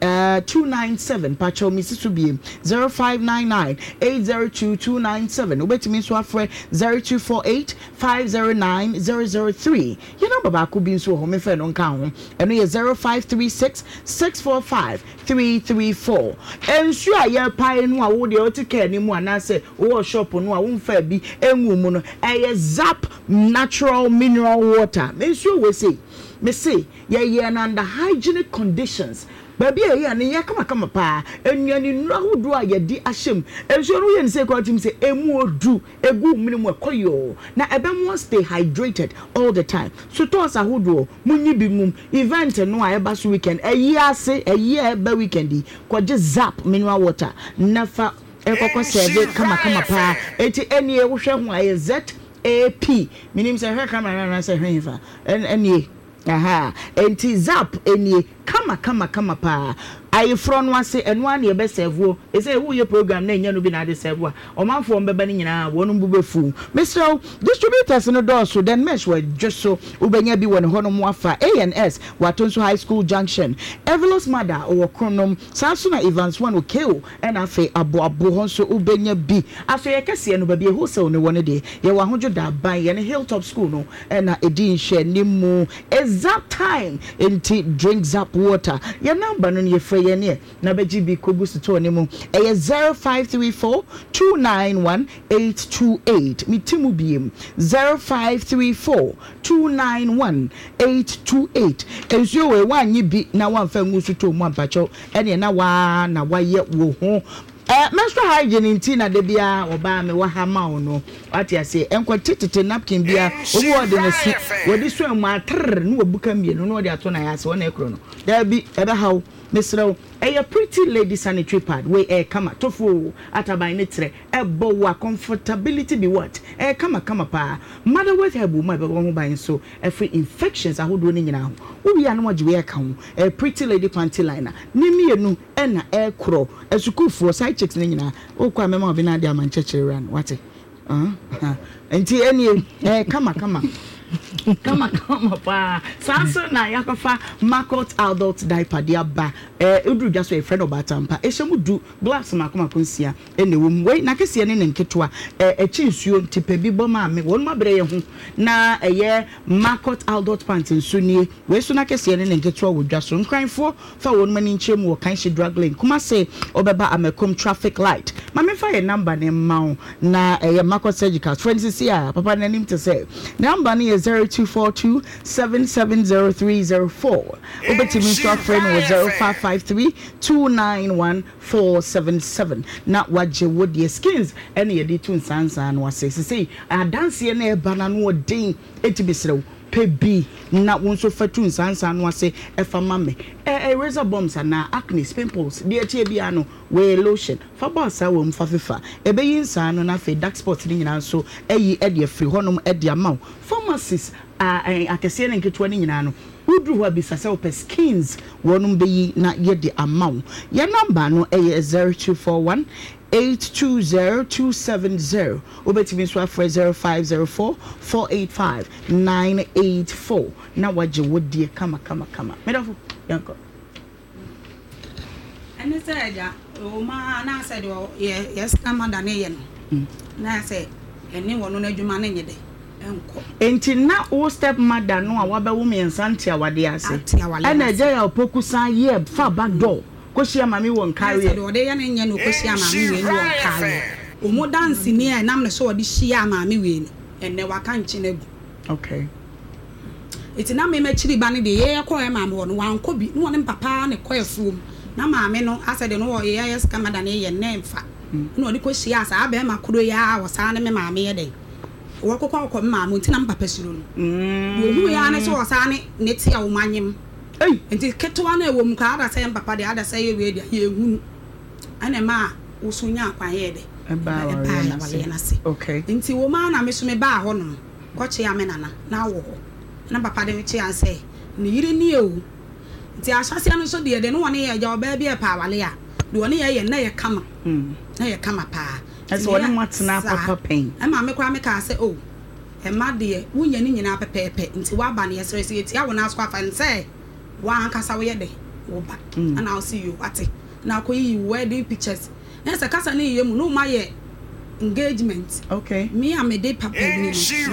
[SPEAKER 1] 297 Pacho Mississippi 0599 802 297 obetimi so afre 0248 509 003 you know baba ko bi so ho me fe no nka ho eno ye 0536 645 334 ensu aye pai no a wo de otike ni mu anase wo shop no a wo mfa bi enwu mu no eye Zap natural mineral water ensu we say me say ye under hygienic conditions baby ya ne yakama pa enwani nrahodo a yedi ahyem enso no ye nse kwa tim say emu odu egu minimum ekoyo na ebemo stay hydrated all the time so to us ahodo munyi bi mum event no a eba so weekend eyi ase eyi eba weekend kwaje Zap mineral water nafa ekoko sebe kama pa eti enie wo hwe ho aye ZAP minim say hwe kama na say hwe fa enie enti Zap enie kama pa ayi from one say and one ye be serve e say who your program na nya no bi na de serve o manfo mbeba ni nyina wonum bu befu Mr. distributors no do so then mesh were just so ubenya bi won hono mo afa ANS Watonso High School Junction Evelos Mother or Kronom Sansuna Evans one okeo and afa abo honso ubenya bi aso ye kase no ba bi wholesale no one day ye wa hojo da ban ye Hilltop School no and na edin share nimu exact time enti drink Zap water your number no ye free ye na beji bi kogu sto ne mu 0534 291 828 mitimu biem 0534 291 828 enso we wanyi bi na wanfa ngu sto mu ampacho ene na wa ye wo ho menstrual hygiene intina de bia oba me wa hama ono ati ase enko titete napkin bia obi wode na si wodi so mu atrr no obuka mie no wode ato na ya ase wona ekro no da bi ebe hawo Mr. A pretty lady sanitary pad where kama tofu atabai netre ebo wa comfortability be what kama pa mother with her my baba ho ban so free infections ahodo ni nyina ho wo wi anu agye we ka ho pretty lady panty liner ni mienu na ekro esukufo side chicks ni nyina okwa mema obi na dia manchechere ran what enti eni kama pa sanso na yakofa Marcot adult diaper dia ba udru just a friend obatampa ehemu du glass makoma konsia enewom we na kese ne nketwa chinsuo ntipa bi boma me won mabre ye ho na eye Marcot adult pants nsunie we so na kese ne nketwa wodwa so nkranfo fa won mani nchemu wo kan she drug lane kuma say obeba amekom traffic light mame fa ye number ne mawo na eye Marcot surgical friends here papa nanim to say number ne 0242 770304 obetimi stock friend was 0553 291 477 na waje wodi skins ene ye di tun sansa no wase say dance ye na e bana no odin etibisrew pebi na wonso fatun sansa no ase efa mame razor bombs na acne pimples de etie bia no we lotion fa bossa wo mfa fefa ebe yinsa no na fe dark spots ni nyina so eyi e de free honom e de amaw pharmacies akese ne nketwa ni nyina no udru wa bisasa op skins wonum beyi na ye de amaw ya number no 0241 820270 obetimi so afre 0504 485 984 na waje wodie kama medafo yanko
[SPEAKER 7] ene say ja o ma na say do yes kama da ne ye no na say ene wono na adwuma na nyede enko
[SPEAKER 1] enti na o step mother no a wabewo me nsanti awade ase ene je ya opokusa ye fa back door koshia mami won carry
[SPEAKER 7] e de ye ne no koshia mami we won carry o mo dance ni e nam ne so de shia mami we ni ene waka nchi na gu
[SPEAKER 1] okay
[SPEAKER 7] iti na me chiri ba ne de ye ko e mami won wan ko bi no ne papa ne ko efuom na mami no ase de no wo ye yes kamada ne ye ne mfa no de koshia asa abe ma kodo ya wo sa ne me mami ye de wo kokwa ko mami nti na papa suro no wo hu ya ne so wo sa ne ti a wo manyem enti ketwa na ewo mu ka ada say papa de ada say we de ye hunu ana ma usunya akwan ye de
[SPEAKER 1] ba
[SPEAKER 7] wale na se
[SPEAKER 1] okay
[SPEAKER 7] enti wo ma na me so me ba ho no ko che ya me nana na wo na papa de che ya say ni yire ni o enti asase no so de no woni ye ja oba bi e pa wale ya de woni ye na ye kama na ye kama pa
[SPEAKER 1] as woni matna papa pain
[SPEAKER 7] e ma me kwa me ka say o e ma de wunya ni nyina pepepe enti wa ba na ye sere eti ya wo na so afa nse wa ankasa wo ye de woba and I'll see you what now koyi wedding pictures yes a kasa ne yemu no my engagement
[SPEAKER 1] okay
[SPEAKER 7] me am a day papa ni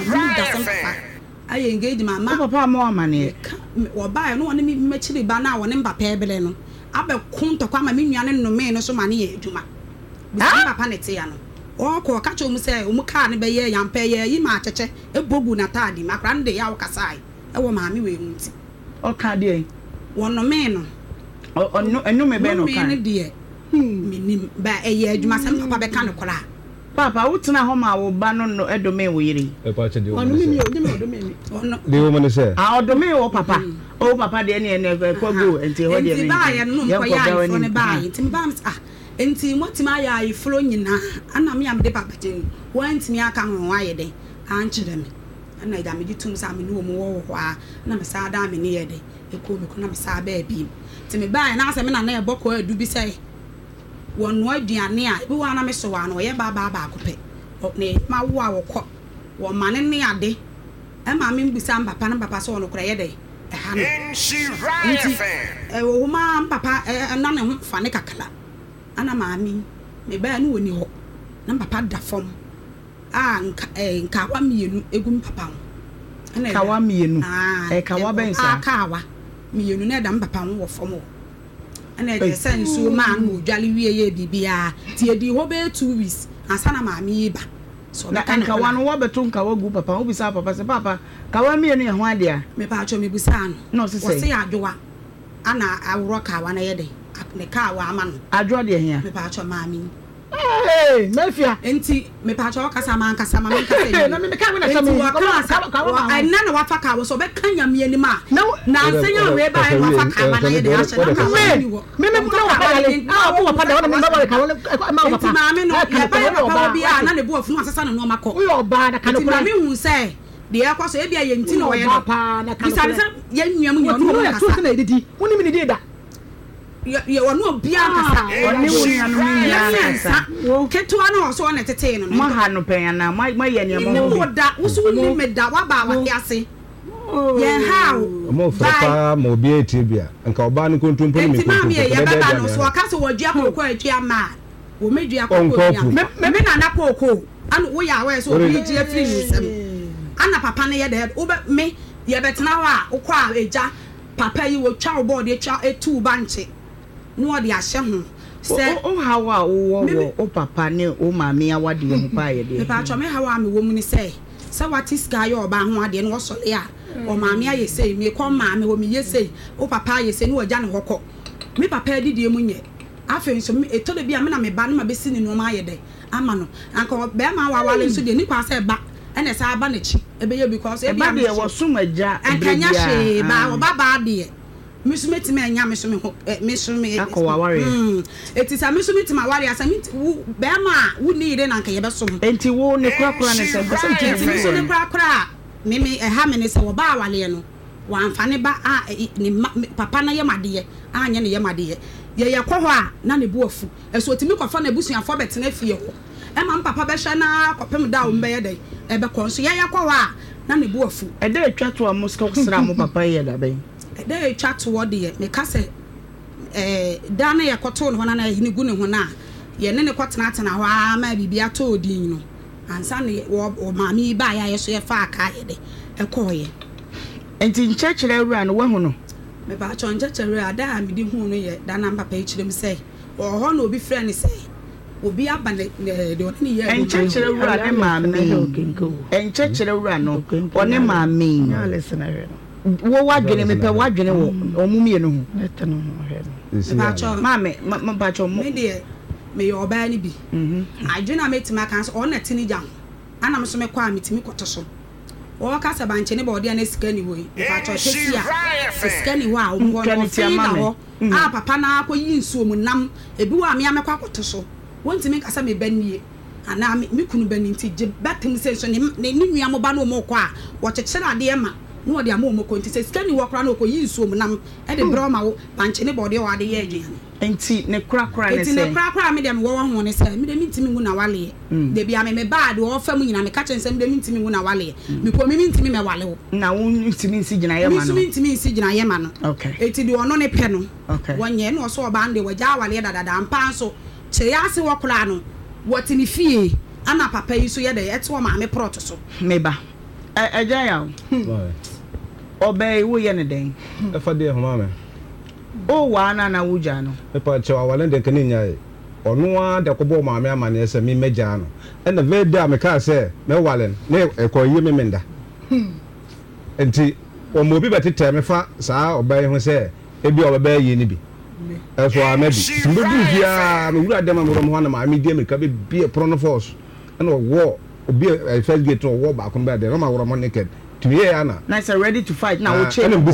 [SPEAKER 7] I engage my mama
[SPEAKER 1] papa mo amane
[SPEAKER 7] wo ba no one me mechiri ba na won papa ebele no abekunto kwa ma me nuane no me no so ma ne ye adwuma bi papa ne te ya no o ko ka cho mu se o mu ka ne be ye yampa ye yi ma cheche ebogu na taadi makra nde ya wo kasai e wo ma me we hunti
[SPEAKER 1] o ka de
[SPEAKER 7] won no me no
[SPEAKER 1] enu me be no
[SPEAKER 7] kan me de minim ba eye adwuma sam papa be ka ne kora
[SPEAKER 1] papa wutena ho ma wo ba no edome wo yiri
[SPEAKER 5] e pa che de
[SPEAKER 4] ono mi odome mi
[SPEAKER 5] de wo man say
[SPEAKER 1] odome wo papa o papa de ne ko go enti ho de
[SPEAKER 7] mi ba ye no ko ya ifo ne ba enti ba enti motima ya iflo nyina ana me am de papa jen wanti mi aka ho aye de ankyere me ana ida me ditum sa me no mo wo ho a na me sa da me ne ye de e ko me ko na me sa ba bi enti me ba na ase me na e boko adu bi sai wonu aduane a bi wa na me so wa no ye ba akope ne ma wo a wokọ wo mane ne ade e ma me mbisa papa na papa so no kura ye de e ha no wo ma papa na ne ho fa ne kakala ana ma mi me ba no woni ho na papa da fom a nka wa mienu egum papa ho ana
[SPEAKER 1] ka wa mienu ka wa ben sa
[SPEAKER 7] ka wa mienu na da papa ho wo fom ho ana je sensu ma no dwale wie ye bibia ti edi ho be 2 weeks asana ma mi ba so
[SPEAKER 1] na nka wa no wo beto nka wa gu papa wo bisa papa se papa ka wa mienu ye ho ade a
[SPEAKER 7] me pa cho me busa no
[SPEAKER 1] no se
[SPEAKER 7] se ya adwoa ana awro ka wa na ye de ne ka wa ama no
[SPEAKER 1] adwo de hia
[SPEAKER 7] me pa cho ma mi
[SPEAKER 1] mafia
[SPEAKER 7] enti me pa cho kasa ma nkasa
[SPEAKER 1] na me ka we na chama
[SPEAKER 7] na na wa fa ka wo so be kan ya mi anima na ansenya we ba wa fa ka ma na ye de ashe na ka we
[SPEAKER 1] me na wa pa le wa pa da wa me ba ka ma wa pa
[SPEAKER 7] ma me no ya ba pa bi a na ne bo afunu asasa na no makọ
[SPEAKER 1] wo ba na ka no
[SPEAKER 7] ma me hu se de ya kwaso e bia ye nti na wo ye
[SPEAKER 1] pa na ka no
[SPEAKER 7] bisa ye nnuam nyo no
[SPEAKER 1] ya tu na edidi woni mi ni da
[SPEAKER 7] ye wonu bia kasa
[SPEAKER 1] oni woni anu mi ya kasa
[SPEAKER 7] ketu ana so na tete no
[SPEAKER 1] ma ha no pen na ma ye ne
[SPEAKER 7] mo da wusu ni me da wa ba wa yase ye ha
[SPEAKER 5] mo fa mo bi etibia nka oba no kontumpo ni mi kontumpo
[SPEAKER 7] ye baba no so aka so wadua kokko adua ma wo medua kokko me na na kokko anu wo ya we so obi ji afiri nsem ana papa ne ye da wo me ye betena wa wo kwa eja papa yi wo twa wo board e twa etu banche no de ahye ho se
[SPEAKER 1] o hawa o papa ne o maami awade ho pa ye de
[SPEAKER 7] me pa cho me hawa me wo mu ni se what is guy oba ho ade no so le a o maami aye sei me ko maami wo me ye sei o papa aye sei no agya ne hokọ me papa didie mu nye afen so me eto de bia me na me ba no ma besi ni no ma aye de ama no anka be ma wa wale so de ni kwa se ba ene sa aba na chi ebe ye because e
[SPEAKER 1] bia de wo sum agya
[SPEAKER 7] ebrenya hwe ba ba de misumeti me anya misumi ho misumi
[SPEAKER 1] akowaware
[SPEAKER 7] etisa misumeti ma ware asa be ma wo ni ire na nka ye beso
[SPEAKER 1] enti wo ne kura ne se
[SPEAKER 7] enti misumi kura mimi ha me ne se wo ba wale no wa amfane ba a ni papa na ye made anya ne ye made ye kɔ hɔ a na ne bu afu eso otimi kɔfa na busuafo betena fie hɔ e ma papa be hwe na kɔpem da wo mbeye dai e be kɔ so ye kɔ hɔ a na ne bu afu
[SPEAKER 1] e de atwa to amuska kusra mo papa ye da ben
[SPEAKER 7] de twa to de me ka se da na ye kɔto no na ye ni gu ne ho na ye ne kɔtena atena hɔ a ma bibia to odin no ansa ne wo maami ba ya ye so ye fa aka ye de e kɔ ye
[SPEAKER 1] enti nchechire awura no wahu no
[SPEAKER 7] me ba cho nchechere ada mi di hu no ye da na papa e chire mi sei o ho na obi frɛ ne sei obi aba ne de oni ye
[SPEAKER 1] nchechere awura ne maami nchechere awura no one maami
[SPEAKER 6] ya listener
[SPEAKER 1] wo wadwene me pe wadwene wo omumie no hu
[SPEAKER 6] eto no he
[SPEAKER 7] ba cho
[SPEAKER 1] maame ba cho mo
[SPEAKER 7] me de me yo ba ni bi adwena metima kan so on na tini jam ana me so me kwa metimi kɔto so o ka sa banche ne body na sika ni hoyi ba cho tesia sika ni ho a o mo no a papa na akɔyi nsuo mu nam ebi wa me amekwa kɔto so wontimi kasa me banie ana me kunu bani nti je batem se so ne nua mo ba no mo kɔ a wo kyekere ade ma no de amo mo ko nti se sika ni wo kra na okɔyi nsuo mu nam e de bro ma wo banche ne body o ade ye adwene
[SPEAKER 1] enti ne kura ne say
[SPEAKER 7] enti ne kura me dem wo ho ne say me dem ntimi ngu na wale de bia me bad wo fa mu nyina me ka chen say me dem ntimi ngu na wale me ko me ntimi me wale wo
[SPEAKER 1] na wo ntimi nsi gina ye ma no
[SPEAKER 7] me ntimi nsi gina ye ma no
[SPEAKER 1] okay
[SPEAKER 7] enti de ono ne pe no
[SPEAKER 1] okay
[SPEAKER 7] wonye no so oba nde waja wale dada mpa so che ya se wo kura no wotini fie ana papa yi so ye de eto ma me prot so
[SPEAKER 1] meba eja ya obey wo ye ne den
[SPEAKER 5] e fa de ho ma me
[SPEAKER 1] o wa na wuja no
[SPEAKER 5] e pa che wa wale de kan nya e onu a de ko bo ma me amane se me meja no e na ve da me ka se me wale ne e ko yi me menda enti o mo bi betete me fa saa obey ho se e bi obey yi ni bi eso amabi mbe du bia me wura dem amoro mo na ma me die me ka be bia prono force and wo obi first gate no wo ba kon ba de ma woro mo naked to me ana
[SPEAKER 1] nice ready to fight now we change
[SPEAKER 5] me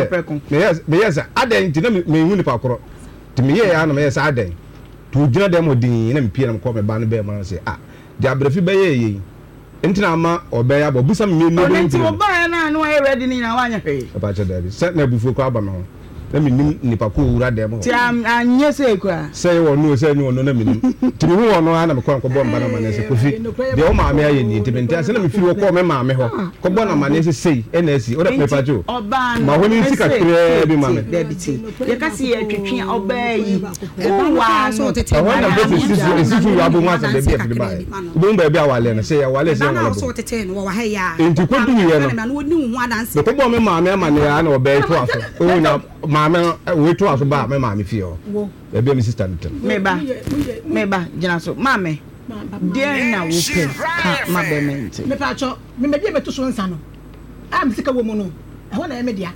[SPEAKER 5] yes aden ti na me hu ni pa koro to me ana me yes aden to jina dem odin na me pie na ko me ba no be ma say di abrefi be ye ntina ama obe ya bo busa me no
[SPEAKER 1] be nti oba na no ready ni na wanya hwe
[SPEAKER 5] ba cha daddy set na bufu ko aba me ho na me nim nipa ko wura dem
[SPEAKER 1] ti anye se kwa
[SPEAKER 5] say wonu say ni wonu na me nim ti me hu wonu ana me ko bo mba na ma na se kofi de o ma me aye ni ti benta se na me firi ko me ma me ho ko bo na ma na se sei e na si o da me pa jo ma ho ni sika kre bi ma me
[SPEAKER 1] debiti ye ka si ye twetwe oba yi o wa so tete
[SPEAKER 5] wa na be si fu wa bo ma se de bi e ba bo mba bi awale na say ya wale se
[SPEAKER 7] na so tete no wa ha ya
[SPEAKER 5] enti ko du ye no
[SPEAKER 7] na no ni hu adanse
[SPEAKER 5] ko bo me ma me ma ne ya na oba to aso o na maame we to aso ba me maame fie o e be me sister ntam
[SPEAKER 1] meba jina so maame dia na wo pe ka mabement
[SPEAKER 4] me pa cho me me dia me to so nsa no am sika wo mu no e ho na ye me dia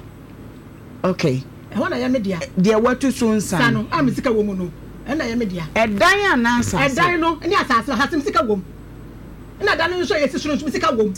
[SPEAKER 1] okay
[SPEAKER 4] e ho na ye me dia
[SPEAKER 1] dia watu so nsa
[SPEAKER 4] no am sika wo mu no e na ye me dia
[SPEAKER 1] edan anasa
[SPEAKER 4] edan no ni asase ha sim sika wo na dan no so ye si so sika wo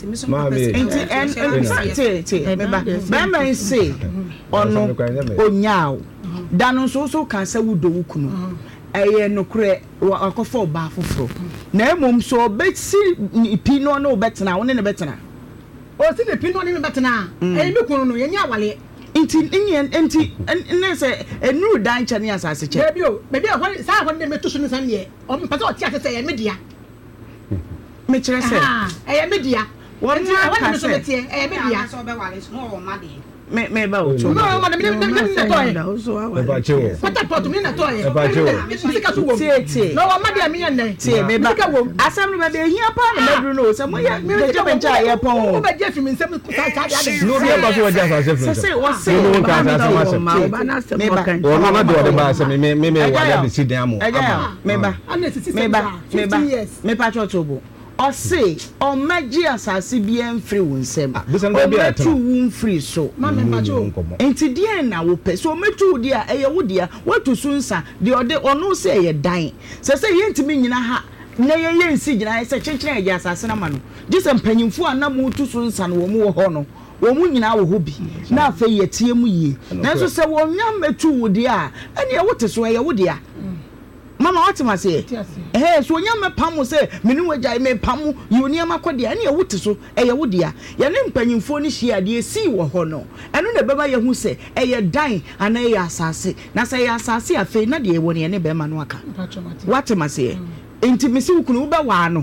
[SPEAKER 1] enti meba bema say ono onyaaw dan so ka sa wudo wukunu eye nokre akofo ba foforo na emom so obeti pino na obetena woni ne betena
[SPEAKER 4] o si ne pino ni me betena eye me kunu no ye nya wale
[SPEAKER 1] enti ne se enuru dan chani asase che
[SPEAKER 4] bebi o sa ho ne me tusu ne san ye o me pata o ti asese ye media
[SPEAKER 1] me kire se
[SPEAKER 4] eye media
[SPEAKER 1] won
[SPEAKER 4] na so betie eye media
[SPEAKER 7] so be wale so no o ma de
[SPEAKER 1] me ba o cho
[SPEAKER 4] no ma me toy
[SPEAKER 5] e ba che o
[SPEAKER 4] pata pot me na toy
[SPEAKER 5] e ba che o
[SPEAKER 4] sika so wo
[SPEAKER 1] tie
[SPEAKER 4] no o ma de me yen
[SPEAKER 1] tie me ba asam no be hia pa na medru no se mo ya me je bencha ye pon
[SPEAKER 4] o be je fi me nsem sa de
[SPEAKER 5] no bi e ba so wa ja sa se
[SPEAKER 1] se o se
[SPEAKER 5] no ka sa sa ma se
[SPEAKER 1] me ba
[SPEAKER 5] o na do de ba se me wa de si dan amo
[SPEAKER 1] me ba me pa cho tobo o say o magi asase bi enfri wo nsem o metu wo mfri so enti die na wo pe so metu die a eye wo dia watu so nsa de ode ono se eye dan se ye ntimi nyina ha na ye nsi gyina se kyenkyen ege asase na ma no gise mpanyimfu anamu tu so nsa no wo mu ho no wo mu nyina wo hobi na afa ye tie mu yie na so se wo nya metu wo dia a ene ye wote so eye wo dia mama what ma say so nya me pam say menu wagya me pam yoni amakode ene ye wote so eye wo dia ye ne mpanyimfo ni hia de esi wo ho no eno na beba ye hu say eye dan ana ye asase na say ye asase afa na de ye wo ne ne be ma no aka what ma say enti mesi wukunu be wa no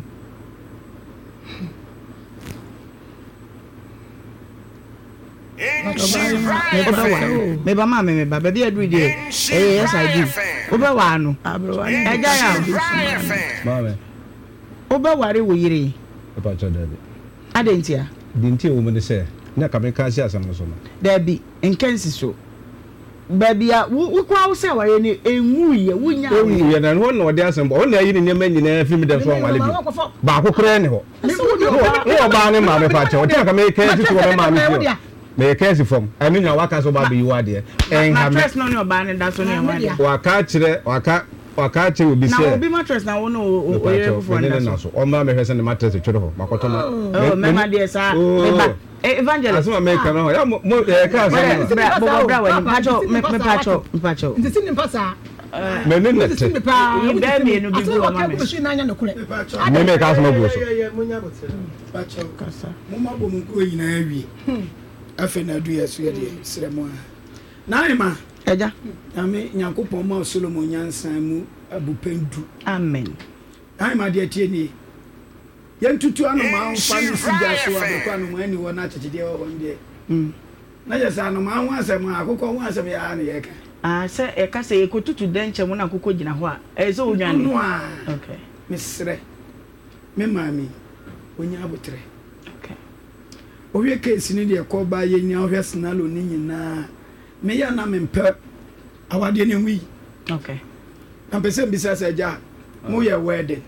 [SPEAKER 1] Meba mama meba baby every day. Yes I do. Oba wa no. Eja ya.
[SPEAKER 5] Mama.
[SPEAKER 1] Oba ware wo yire.
[SPEAKER 5] Papa cho daddy.
[SPEAKER 1] Adentia.
[SPEAKER 5] Dinti wo me say. Na ka me ka si asam no so no.
[SPEAKER 1] Dabi enkensi so. Baby a wo kwa wo say ware ni enwu ye wunya.
[SPEAKER 5] Enwu ye na no no de asam bo. O na yi ni nyama nyina fi me de so wale bi. Ba ko kre ne ho. Wo ba ne ma me pa cho. O ka me ka si so wo ma me fi. Me kesi from enu nya waka so ba be yiwa de
[SPEAKER 1] mattress no no ba ne da so ne wa de
[SPEAKER 5] waka kire waka che obi se
[SPEAKER 1] na obi mattress na wo no o ye for
[SPEAKER 5] na so o ma me hwese ne mattress twere ho makoto ma
[SPEAKER 1] me ma de sa me ba evangelist
[SPEAKER 5] asuma me ka no ya mo ka so
[SPEAKER 1] bo bra wa ni pacho
[SPEAKER 4] ndisi ni pasa
[SPEAKER 5] me ne nete
[SPEAKER 1] yi be me no bi go ma me
[SPEAKER 5] me ka so ma go so
[SPEAKER 2] pacho kasa mo ma bo mo ko yina awie afa na du yeso ye de sremo na ima
[SPEAKER 1] Eja.
[SPEAKER 2] Ame Nyankopɔn ma Solomon nyansan mu abupendu.
[SPEAKER 1] Amen.
[SPEAKER 2] Ai ma de tie ni. Yentutu anoma fa ni sija so abekwa anoma ani wona achechide won de. Na je sa anoma ho asem akokɔ ho asem ya na ye ka.
[SPEAKER 1] Se e ka se ekotutu denche mu na akokɔ gina ho a. Se onwane. Okay.
[SPEAKER 2] Mesre. Me mami onya abotre. Okay. Owie case ni de ko ba ye nya ohwe snalo ni nyina. Me ya na me mpe awade ni wi.
[SPEAKER 1] Okay.
[SPEAKER 2] Am pese bisa sa ja mo ye wedding.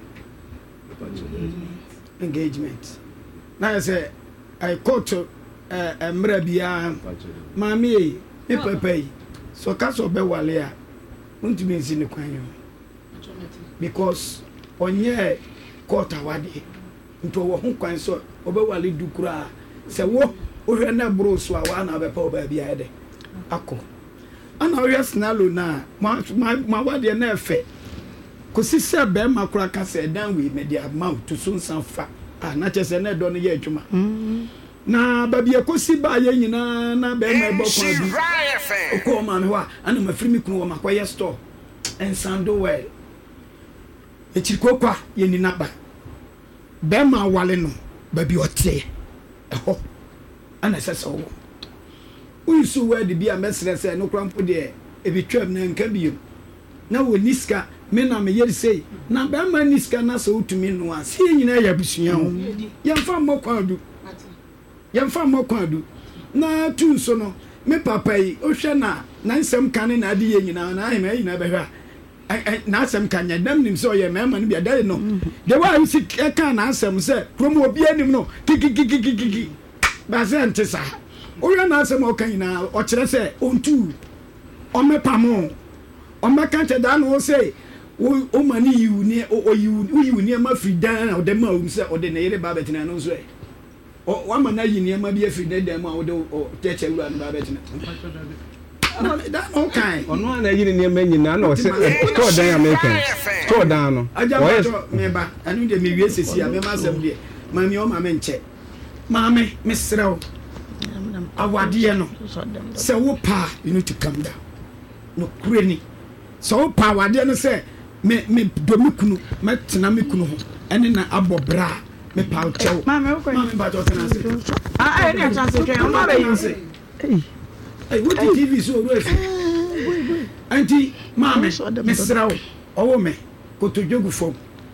[SPEAKER 2] Engagement. Now I say I call to mrabia mami me papa so kaso be wale a untumi nsi ne kwan yo because onye court awade nto wo ho kwan so obe wale dukura se wo ohwe na bro so a wa na be pa oba bia de akọ ana ohwe snalo na ma wade na efe kosi se be makura ka se dan we media mouth to so sanfa na chese na do no ye adwuma na babi ekosi ba ye nyina na be ma ebo kwa bi ko ma no a ana mafiri mi kunu wo makoye store ensando well echirikokwa ye ni naba be ma wale no babi ote eho ana sesa wo uyisu we de bia mesre se no krampo de ebitwam na nka biyo na wo niska me na me yeri sei na be ma niska na so utumi no a se nyina ya busua ho yemfa mokwadu na tunso no me papa yi ohwe na nsem kan na ade ye nyina na ahema nyina be hwa na asem kan nya dam nim so ye mema no bia dai no de wa usi kan na asem se krom obi anim no kikikikikiki ba se ntesa ohwe na asem o kan nyina o kire se ontu o mepamo o mekante da no se o mani yiwu ni o yiwu ni ma fridan o de ma o se o de na yere ba betina no so o wa ma na yi ni ma bi afri de ma o de o teche wura no ba betina da no kai
[SPEAKER 5] ono na yi ni ma nyina na o se to dan American to dan no
[SPEAKER 2] o to me ba anu de me wie sesi a me ma sem de ma mi o ma me nche ma me mesrew awade no se wo pa you need to come down no kureni so pa awade no se me do me kunu me tena me kunu ho ene na abobra me pa uchew
[SPEAKER 1] mama uko
[SPEAKER 2] mama ba jo tena se
[SPEAKER 1] ene chance twa o ma be yin se
[SPEAKER 2] what TV so ro efi anti mama mesrawo owo me kotojogu fom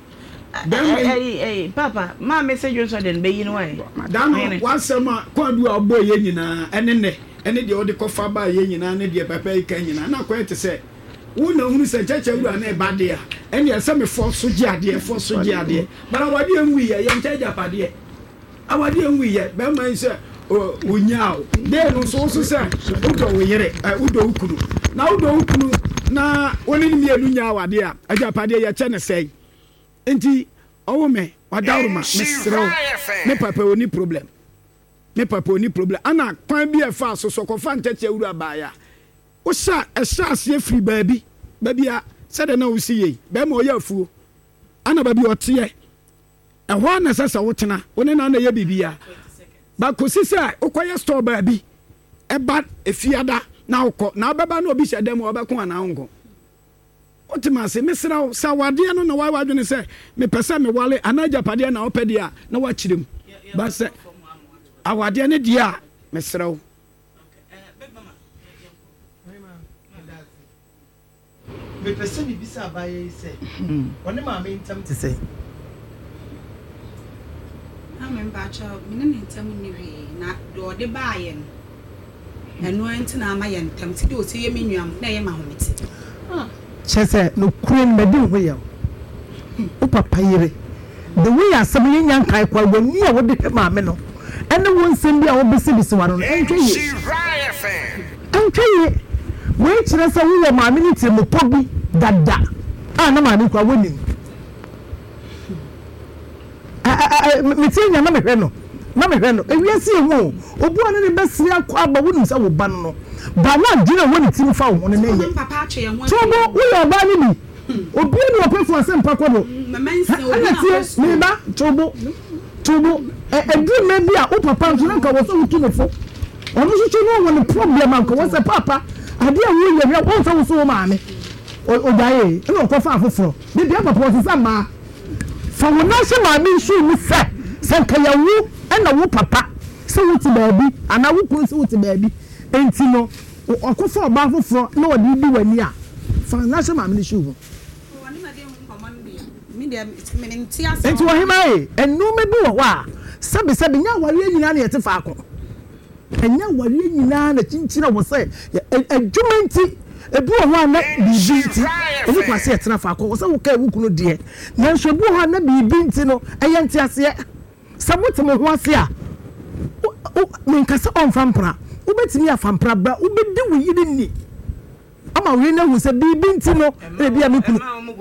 [SPEAKER 1] papa ma message you so den be yin why
[SPEAKER 2] dan wasema kwadu abo ye nyina ene de odi kofa ba ye nyina ne de papa yi kan nyina na kwa ete se wona hunu se cheche wura na eba de a ene ya se me force gi ade bara wade enwi ye nche japade awade enwi ye be man se onyao de no so se udo wo yere udo ukunu na woni ni mienu nya awade a ajapade ye che ne sei enti owo me wadawruma mesro me papa oni problem ana kwan bi e fa so kofa ncheche wura ba ya o sha asie free baby a said na wo si ye be ma oya afuo ana baby otie ehwa na sasa wotena woni na ye bibia ba kosi sai ukoye store baby eba efiada na ukọ na beba na obi hyedem obekọ ana ongo otima se mesra sawade no na wa wadwene se me pese me wale anaja pade na opede a na wa kirem ba se awade ne dia mesra
[SPEAKER 3] me pese bi bisa abaye se woni ma me ntam te se
[SPEAKER 7] amemba cha mine ntam ni hwe na do de baaye no eno enti na ama ye ntam ti de o se ye menuam na ye ma hometi
[SPEAKER 6] chese no kuen me di ho ye o papa yire the way asem ye nyan kai kwa woni a wo de ma me no ene won nsem bi a wo bisi wa no entwe we kire se wo ma me ni tie mo pobi dada na ma ni kwa woni me tie nya na me hwe no ewiase ewu obu ane ne besiri akwa aba woni se wo ba no ba na dina woni tim fa wo ne ye
[SPEAKER 7] papa atwe ye ho
[SPEAKER 6] chobo wo ya ba ni bi obi ni opefo ase mpa kodo me ba chobo edu me bi a o papa nso nka wo so wutu ne fo ono so no woni problem anka wo se papa
[SPEAKER 4] ade a wo yɛ wo so wo so maame o dae e no ko fa afoforo de bia papa so sa ma fa wo na se maame nsu mu se nka ya wu e na wo papa se wo ti baabi ana wo kun se wo ti baabi enti no okofa oba afoforo na wo di wani a fa na se maame nsu mu enti wo hima enu me bi wo hɔ a sɛbe nya wari nyina na yɛte fa akɔ enya wari nyina na chinchira wo sɛ adwuma nti ebu ho ana bibi nti ebi kwase yɛtena fa akɔ wo sɛ wo ka ewu kunu de nanso ebu ho ana bibi nti no ɛyɛ nti ase sɛ motem ho ase a me nkasa on fampra wo betimi ya fampra bra wo bedi wo yiri ni ama wo na hu sɛ bibi nti no ebi a me kunu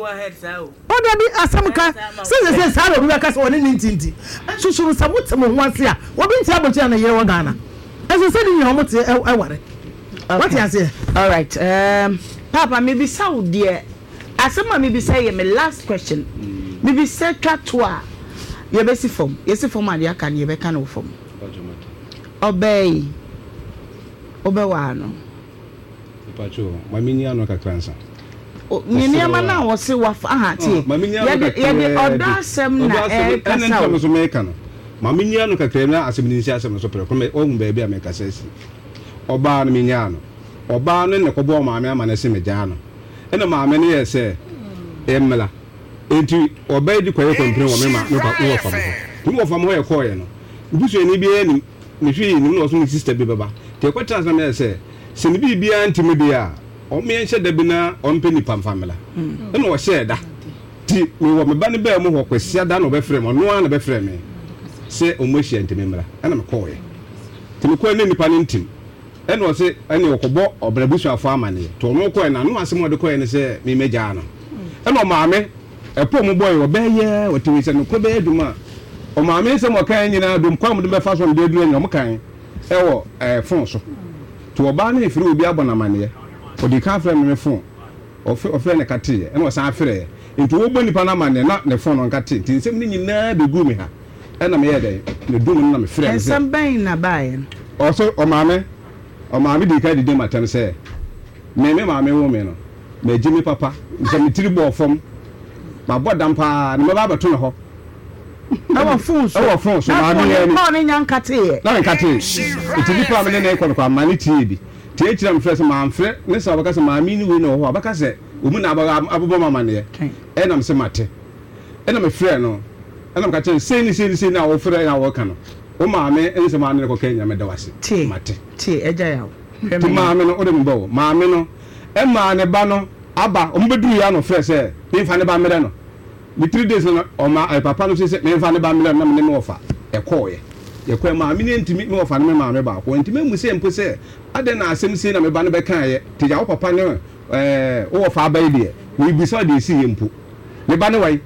[SPEAKER 4] o da bi asamka sɛ sa ro bi ka sɛ woni ntinti susuru sɛ motem ho ase a wo bi nti abochi na yere wo Ghana ɛso sɛ ni nyawo mote ɛware. What you say?
[SPEAKER 1] All right. Papa, maybe so dear. Asema maybe say my last question. Maybe say katwa. You be si form. You si form ade aka you be kan o form. Obey. Obey wa no.
[SPEAKER 5] Pacho, mami anu kakransa.
[SPEAKER 1] Nini ama na wo se wa aha tie. Ya de oda asem na e kasa.
[SPEAKER 5] So me kan. Mami anu kakransa asem ni asem so pre. Ko me ohun ba bia me kasa si. Oba no menya no oba no ne kobo maame ama na se megya no ene maame ne ye se emla enti oba di kwaye kompre wo mema no ka wo fam ho wo fam ho ye koye no busu eni bia ni me hwi ni no so ni sister bi baba te kwata na me se ni bi bia ntime bia o me enhye da bi na o mpe ni pamfamela ene wo hye da ti me wo me ba ne ba mu ho kwasia da no be frem no na be frem me se o mo hye ntime mra ene me koye ti me koye ne nipa ne ntim ene o se ene okobo obrabusu afọ amane to no koye na no asem ode koye ne se me megya no ene o maame epo mu boy o beye o tiwi se no ko be aduma o maame se mo kan nyina dum kwam de be fa so de du nyom kan ewo fon so to oba na efiri obi abona mane o di kan frem me fon o fe ne kate ene o san frɛ nti wo boni pa na mane na ne fon no kate nti nsem ni nyina be gu me ha ena me ye de ne dum na me frɛ ne se
[SPEAKER 1] ensem ban na bae
[SPEAKER 5] o so o maame di ka di de matam se me maame wo me no me jimi papa nso me tiri bo fom ma bodam pa ne me ba beto ne ho
[SPEAKER 1] awa fon so
[SPEAKER 5] maame ye ni
[SPEAKER 1] no ne nyankate
[SPEAKER 5] na nkate itiri pa me ne ko ma ne tie bi tie kira me frɛ se ma mfrɛ ne sa baka se maame ni we no ho baka se omu na abobo mama ne e na me se mate e na me frɛ no e na me ka che sei ni na wo frɛ na wo ka no o maame ense maame ne ko Kenya me da wase mate
[SPEAKER 1] ti eja ya
[SPEAKER 5] ti maame no o de mbo maame no e ma ne ba no aba o mbeduru ya no frɛ se me fa ne ba mere no mi 3 days no o ma papa no se me fa ne ba mere no na me ne ofa e koye ye koye maame ne ntimi me ofa ne me maame ba ko ntimi mu se mpo se ade na asem se na me ba no be kan ye ti ja o papa ne o ofa ba ide we bi so de si ye mpo me ba ne wai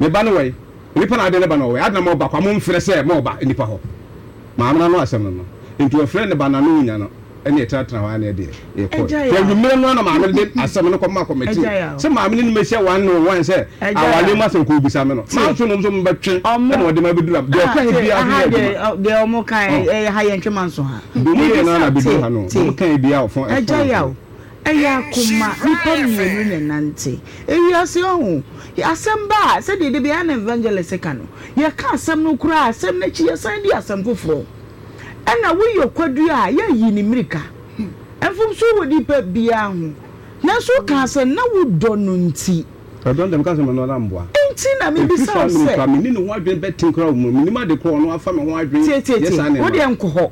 [SPEAKER 5] nipa na ade ne ba no wai ade na mo ba kwa mo mfrɛ se mo ba nipa ho maame na no asem no nti o frɛ ne ba na no nya no ene etratra wa na de e ko ya nwumere no na maame de asem no kɔma committee se maame ne me hye wan no wan se awale ma se ko bisa me no ma so no so mbetwe ene o de ma bedura de o kan bia
[SPEAKER 1] de o mo kan ha ye ntwe manso ha
[SPEAKER 5] do mo na bedura ha no o kan bia o fon
[SPEAKER 1] ejayaw eya kuma nipa mienu ne nante ewiase ohun asem ba se de bia na evangelist ka no ye ka asem no kura asem na chi ye san di asem foforo ena wo ye kwadu a ye yi ni mirika enfum so wo di pa bia ho na so ka se na wo do no nti
[SPEAKER 5] don dem ka se no na mboa
[SPEAKER 1] nti na me bisa se
[SPEAKER 5] me ni no ho adwen betin kra mo ni ma de kro no afa me ho adwen
[SPEAKER 1] wo de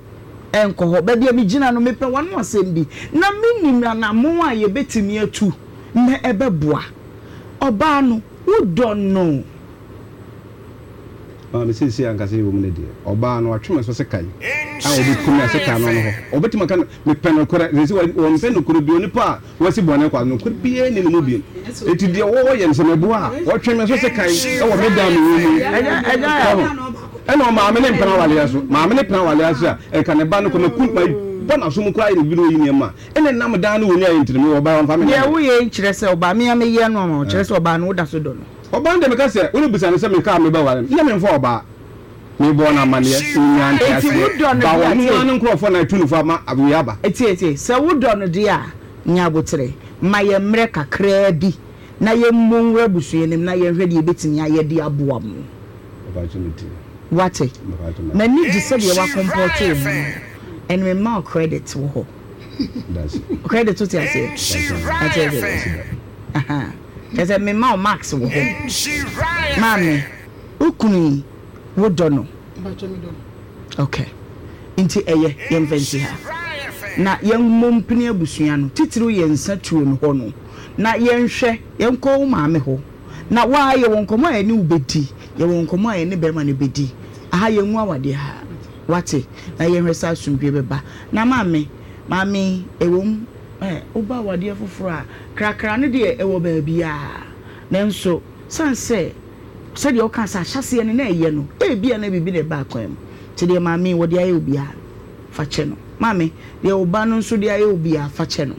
[SPEAKER 1] enko ba bia me gina no me pe wano asem bi na minim na mo a ye betimi atu na ebeboa oba no wo do no
[SPEAKER 5] me sisi ankase wo mu ne de oba no atweme so se kan a obi kuma se kan no ho obetima kan me peno kora sisi wo mpeno kora bi onipa wasi bone kwa no kora bi ni no bi eti de wo ye nse mebo a wo tweme so se kan e wo medam ni ena o maame ne mpena wale aso maame ne pena wale aso a e kan ba no ko me kun bona so mu kora ni bi no yi ma ene nam dan no woni ayi ntire me oba fa me
[SPEAKER 1] ye wo ye nkire se oba me am ye no ma nkire se oba no da so do no
[SPEAKER 5] oba ndem ka se woni bisa ne se me ka me ba wale na me mfa oba me bo na mane nya ntase ba woni an nkrofo na tunu fa ma abuya ba
[SPEAKER 1] eti se wo do no dia nya botre ma ye mre kakra bi na ye monwra busuyenim na ye hwede ye betimi aye de aboa mu
[SPEAKER 5] opportunity
[SPEAKER 1] what na ni di se de wa comport mu and me ma credit wo ho
[SPEAKER 5] that's
[SPEAKER 1] credit to tell say aha there's a me ma max wo ho mami ukuni wo dono okay inti eye ye mventi ha na yen mompini abusua no titiri ye nsa tuo no ho no na yen hwe yen ko maame ho na wa ye won komo ani ubedi ye won komo ani be ma ne bedi aha ye nwa wade ha wate na yen hwesa asumdwe beba na maame ewom oba wade afoforo a krakra ne de ewo ba bia nanso sanse se de o kan sa hyase ne na eye no bia na bibi ne ba kwam te de maame wode aye obia fa che no maame de oba no nso de aye obia fa che no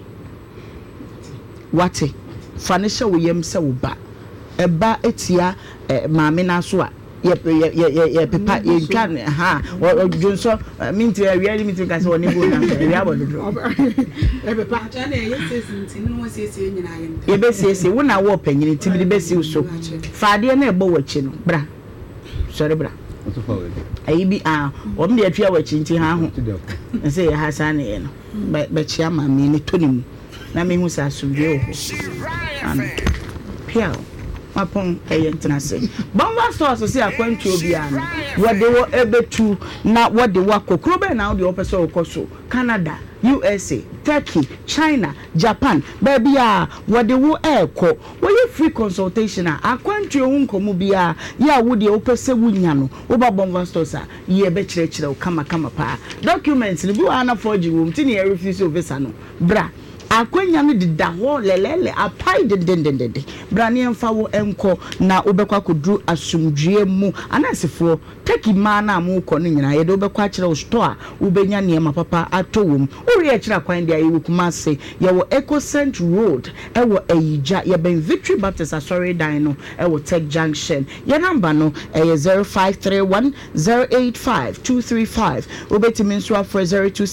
[SPEAKER 1] wate fa ne hye wo yem se wo ba eba etia maame na so a ye pepa ye kan ha jonso minti awia minti ka se woni bo na awia bo do
[SPEAKER 7] pepa cha na ye sesi nti no sesi nyina ye
[SPEAKER 1] ye be sesi wo na wo panyini ti bi be si so faade na ebo wachi no bra sorry bra ayi bi o me de atwa wachi nti ha ho se ye ha sa na ye no be chia maame ni tonimu na me hu sa asumdwe ho amen pia mapon entrance bomba stores se akwantu obia no wode wo ebetu na wode wakokro be na wode opese okoso Canada USA Turkey China Japan baby wode wo eko wo free consultation akwantu hu nkomu bia ya wode opese wunya no wo ba bomba stores ye be kire wo kama pa documents ni bi wa na forge wo mti ne refuse visa no bra akwanya no dida ho lelele apai dendendende brane emfa wo enko na obekwa kodru asumdue mu anasefo taki ma na mu ko no nyina ye de obekwa kire wo store ubenya ne ma papa atowum uri e kire kwan dia ye kuma se ye wo Ecocent Road e wo Ayija ye ben Victory Baptist Asori Dan no e wo Tech Junction ye number no e 0531085235 obetimi nso afre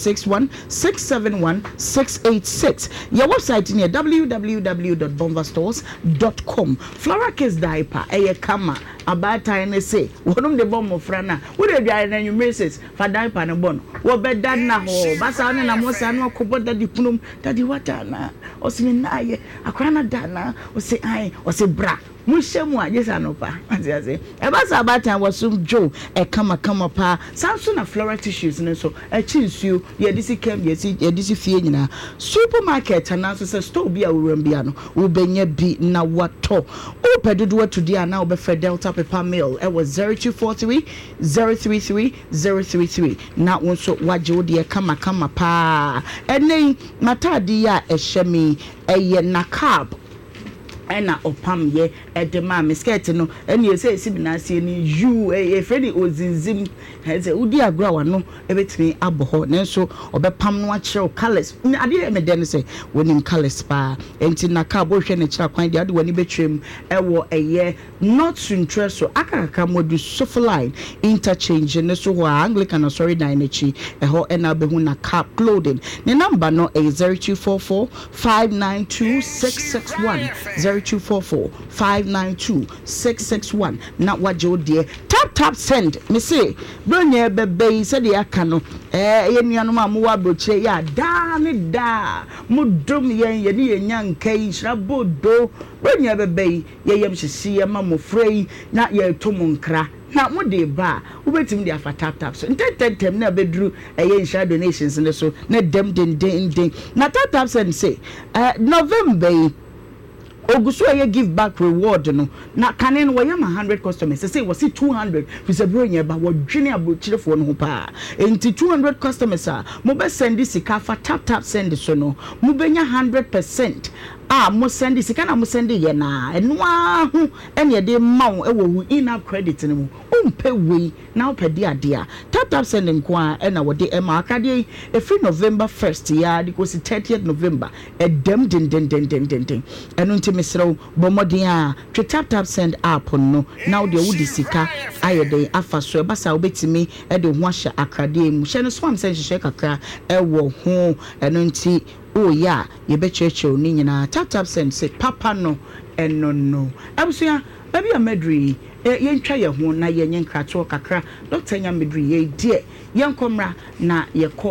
[SPEAKER 1] 0261671686 your website in www.bombastores.com. Flora Kiss diaper, kama about time say, one of the bomb of Frana, would have been any messages for diaper and a bon. What bed that now, Bassan and Amosano, Cobo that you put that you watana, or Siminaye, a crana dana, or say I, or say bra. Mushemwa yes anopa ase ebasa abata was some Joe kama pa Samsung floral tissues and so a chinsu ye disi kem ye disi fie nyina supermarket and also say store bia urambia no wo benye bi na wato o pedodo to dia na obefe Delta paper mail it was 0243 033 033 na wonso waje wo de kama pa enen matadi ya ehemi eye nakab ena opam ye edema skirt no ene ye say sibinase ni you fredi ozinzim he udi agura wa no ebetimi aboho nenso obepam no akire colors ade me den say wonim colors pa enti na ka bo hwe ne kira kwan de ade wani betwem ewo eye not to interest so akaka modu softline interchange ne so ho Anglican Asori Dan echi eho ena behu na cap clothing ne number no 0244 592 661 0244-592-661 na wajo de tap send me say bronya bebe said the akano ye nuanom amowa broche ya da ne da mudum ye ni yenyankai shrabodo bronya bebe ye yem hyesie ma mofrei na ye tomunkra na mo de ba ubetim de afa tap so tentem na bedru ye insha donations ne so na dem den na tap send say November Ogusu ye give back reward no na kanen wo yam 100 customers say was 200 fisabronya ba wo dwene abochirefo no pa enti 200 customers mo be send sika fa tap send so no mo benya 100% mo send sika na mo send ye na eno ahu ene de mawo e wo in-app credit ni mo umpe we na opedi ade a tap send nko a na wode e ma akade e free November 1st ya because 30th November e dem den eno nti mesrew bomodin a twe tap send app no na wo de wo disika ayede afa so e basa obetimi e de ho ahye akade mu hye no so am send hye kakra e wo ho eno nti oh yeah ye be cheche oni nyina tap send say papa no eno no abusia baby amedri ye ntwa ye ho na ye nyenkrato kakra Dr. Nyamedri ye die ye nkomra na ye